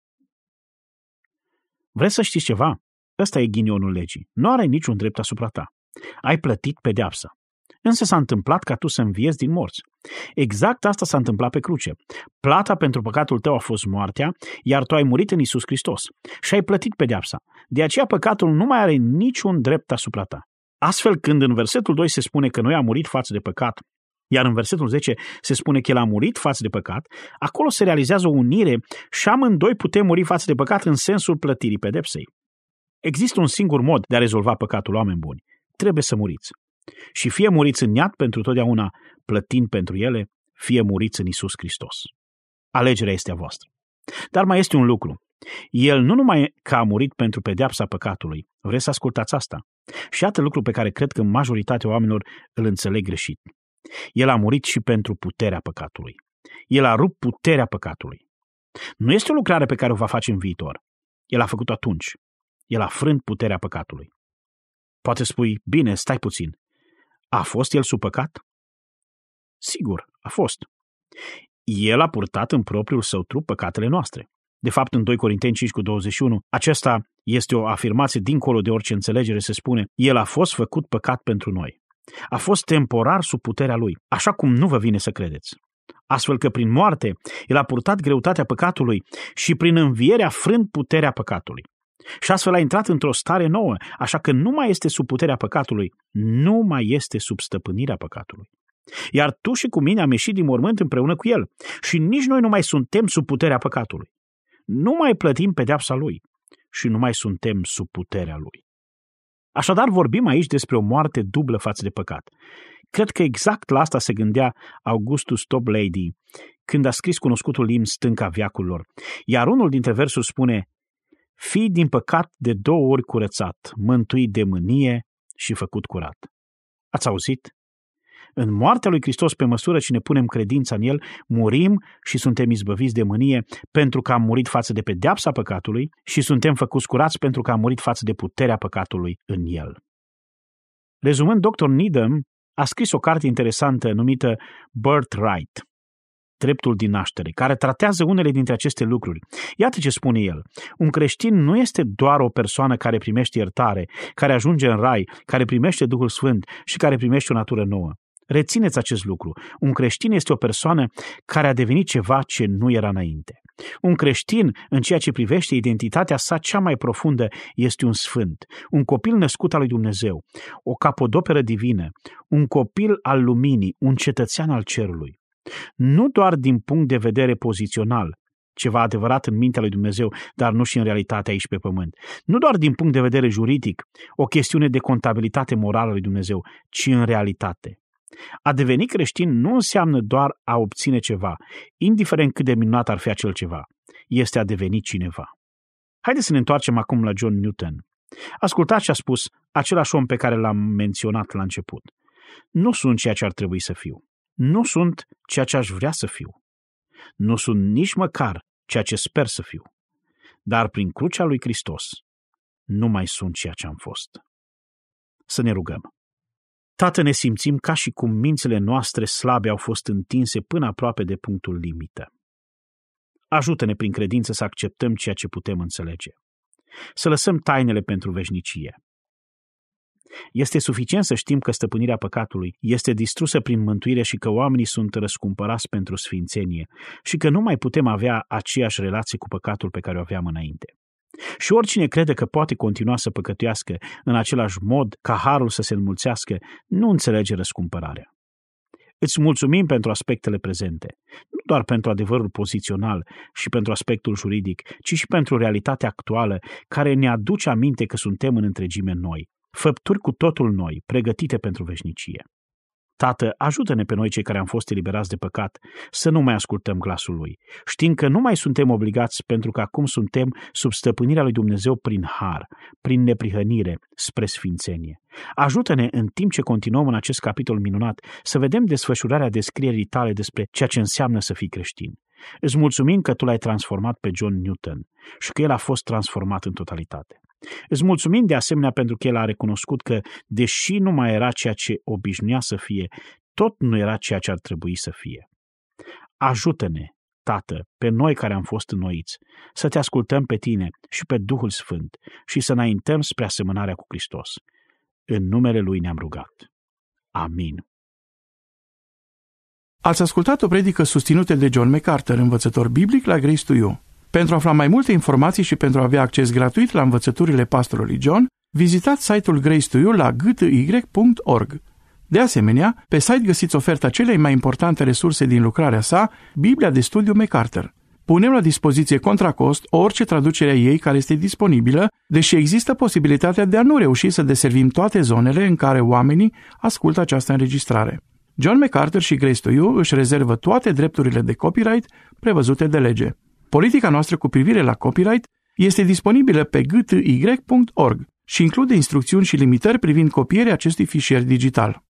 Vreți să știți ceva? Ăsta e ghinionul legii. Nu are niciun drept asupra ta. Ai plătit pedeapsa. Însă s-a întâmplat ca tu să înviezi din morți. Exact asta s-a întâmplat pe cruce. Plata pentru păcatul tău a fost moartea, iar tu ai murit în Iisus Hristos și ai plătit pedeapsa. De aceea păcatul nu mai are niciun drept asupra ta. Astfel, când în versetul 2 se spune că noi am murit față de păcat, iar în versetul 10 se spune că El a murit față de păcat, acolo se realizează o unire și amândoi putem muri față de păcat în sensul plătirii pedepsei. Există un singur mod de a rezolva păcatul, oameni buni. Trebuie să muriți. Și fie muriți în iad pentru totdeauna, plătind pentru ele, fie muriți în Iisus Hristos. Alegerea este a voastră. Dar mai este un lucru. El nu numai că a murit pentru pedeapsa păcatului, vreți să ascultați asta? Și iată lucru pe care cred că majoritatea oamenilor îl înțeleg greșit. El a murit și pentru puterea păcatului. El a rupt puterea păcatului. Nu este o lucrare pe care o va face în viitor. El a făcut-o atunci. El a frânt puterea păcatului. Poate spui, bine, stai puțin. A fost El sub păcat? Sigur, a fost. El a purtat în propriul său trup păcatele noastre. De fapt, în 2 Corinteni 5:21, acesta este o afirmație dincolo de orice înțelegere, se spune, El a fost făcut păcat pentru noi. A fost temporar sub puterea Lui, așa cum nu vă vine să credeți. Astfel că prin moarte, El a purtat greutatea păcatului și prin înviere a frânt puterea păcatului. Și astfel a intrat într-o stare nouă, așa că nu mai este sub puterea păcatului, nu mai este sub stăpânirea păcatului. Iar tu și cu mine am ieșit din mormânt împreună cu El și nici noi nu mai suntem sub puterea păcatului. Nu mai plătim pedeapsa Lui și nu mai suntem sub puterea Lui. Așadar vorbim aici despre o moarte dublă față de păcat. Cred că exact la asta se gândea Augustus Toplady când a scris cunoscutul imn Stânca veacurilor. Iar unul dintre versuri spune: fii din păcat de 2 ori curățat, mântuit de mânie și făcut curat. Ați auzit? În moartea lui Hristos, pe măsură ce ne punem credința în El, murim și suntem izbăviți de mânie pentru că am murit față de pedeapsa păcatului și suntem făcuți curați pentru că am murit față de puterea păcatului în El. Rezumând, Dr. Needham a scris o carte interesantă numită Birthright, dreptul din naștere, care tratează unele dintre aceste lucruri. Iată ce spune el: un creștin nu este doar o persoană care primește iertare, care ajunge în rai, care primește Duhul Sfânt și care primește o natură nouă. Rețineți acest lucru. Un creștin este o persoană care a devenit ceva ce nu era înainte. Un creștin, în ceea ce privește identitatea sa cea mai profundă, este un sfânt, un copil născut al lui Dumnezeu, o capodoperă divină, un copil al luminii, un cetățean al cerului. Nu doar din punct de vedere pozițional, ceva adevărat în mintea lui Dumnezeu, dar nu și în realitate aici pe pământ. Nu doar din punct de vedere juridic, o chestiune de contabilitate morală lui Dumnezeu, ci în realitate. A deveni creștin nu înseamnă doar a obține ceva, indiferent cât de minunat ar fi acel ceva. Este a deveni cineva. Haideți să ne întoarcem acum la John Newton. Ascultați ce a spus același om pe care l-am menționat la început. Nu sunt ceea ce ar trebui să fiu. Nu sunt ceea ce aș vrea să fiu. Nu sunt nici măcar ceea ce sper să fiu. Dar prin crucea lui Hristos nu mai sunt ceea ce am fost. Să ne rugăm. Tată, ne simțim ca și cum mințile noastre slabe au fost întinse până aproape de punctul limită. Ajută-ne prin credință să acceptăm ceea ce putem înțelege. Să lăsăm tainele pentru veșnicie. Este suficient să știm că stăpânirea păcatului este distrusă prin mântuire și că oamenii sunt răscumpărați pentru sfințenie și că nu mai putem avea aceeași relație cu păcatul pe care o aveam înainte. Și oricine crede că poate continua să păcătuiască în același mod ca harul să se înmulțească, nu înțelege răscumpărarea. Îți mulțumim pentru aspectele prezente, nu doar pentru adevărul pozițional și pentru aspectul juridic, ci și pentru realitatea actuală care ne aduce aminte că suntem în întregime noi, făpturi cu totul noi, pregătite pentru veșnicie. Tată, ajută-ne pe noi cei care am fost eliberați de păcat să nu mai ascultăm glasul Lui, știind că nu mai suntem obligați pentru că acum suntem sub stăpânirea lui Dumnezeu prin har, prin neprihănire, spre sfințenie. Ajută-ne în timp ce continuăm în acest capitol minunat să vedem desfășurarea descrierii tale despre ceea ce înseamnă să fii creștin. Îți mulțumim că tu l-ai transformat pe John Newton și că el a fost transformat în totalitate. Îți mulțumim de asemenea pentru că el a recunoscut că, deși nu mai era ceea ce obișnuia să fie, tot nu era ceea ce ar trebui să fie. Ajută-ne, Tată, pe noi care am fost înnoiți, să te ascultăm pe tine și pe Duhul Sfânt și să înaintăm spre asemănarea cu Hristos. În numele Lui ne-am rugat. Amin. Ați ascultat o predică susținută de John MacArthur, învățător biblic la Grace to You. Pentru a afla mai multe informații și pentru a avea acces gratuit la învățăturile pastorului John, vizitați site-ul Grace to You la gty.org. De asemenea, pe site găsiți oferta celei mai importante resurse din lucrarea sa, Biblia de studiu MacArthur. Punem la dispoziție contra cost orice traducere a ei care este disponibilă, deși există posibilitatea de a nu reuși să deservim toate zonele în care oamenii ascultă această înregistrare. John MacArthur și Grace to You își rezervă toate drepturile de copyright prevăzute de lege. Politica noastră cu privire la copyright este disponibilă pe gty.org și include instrucțiuni și limitări privind copierea acestui fișier digital.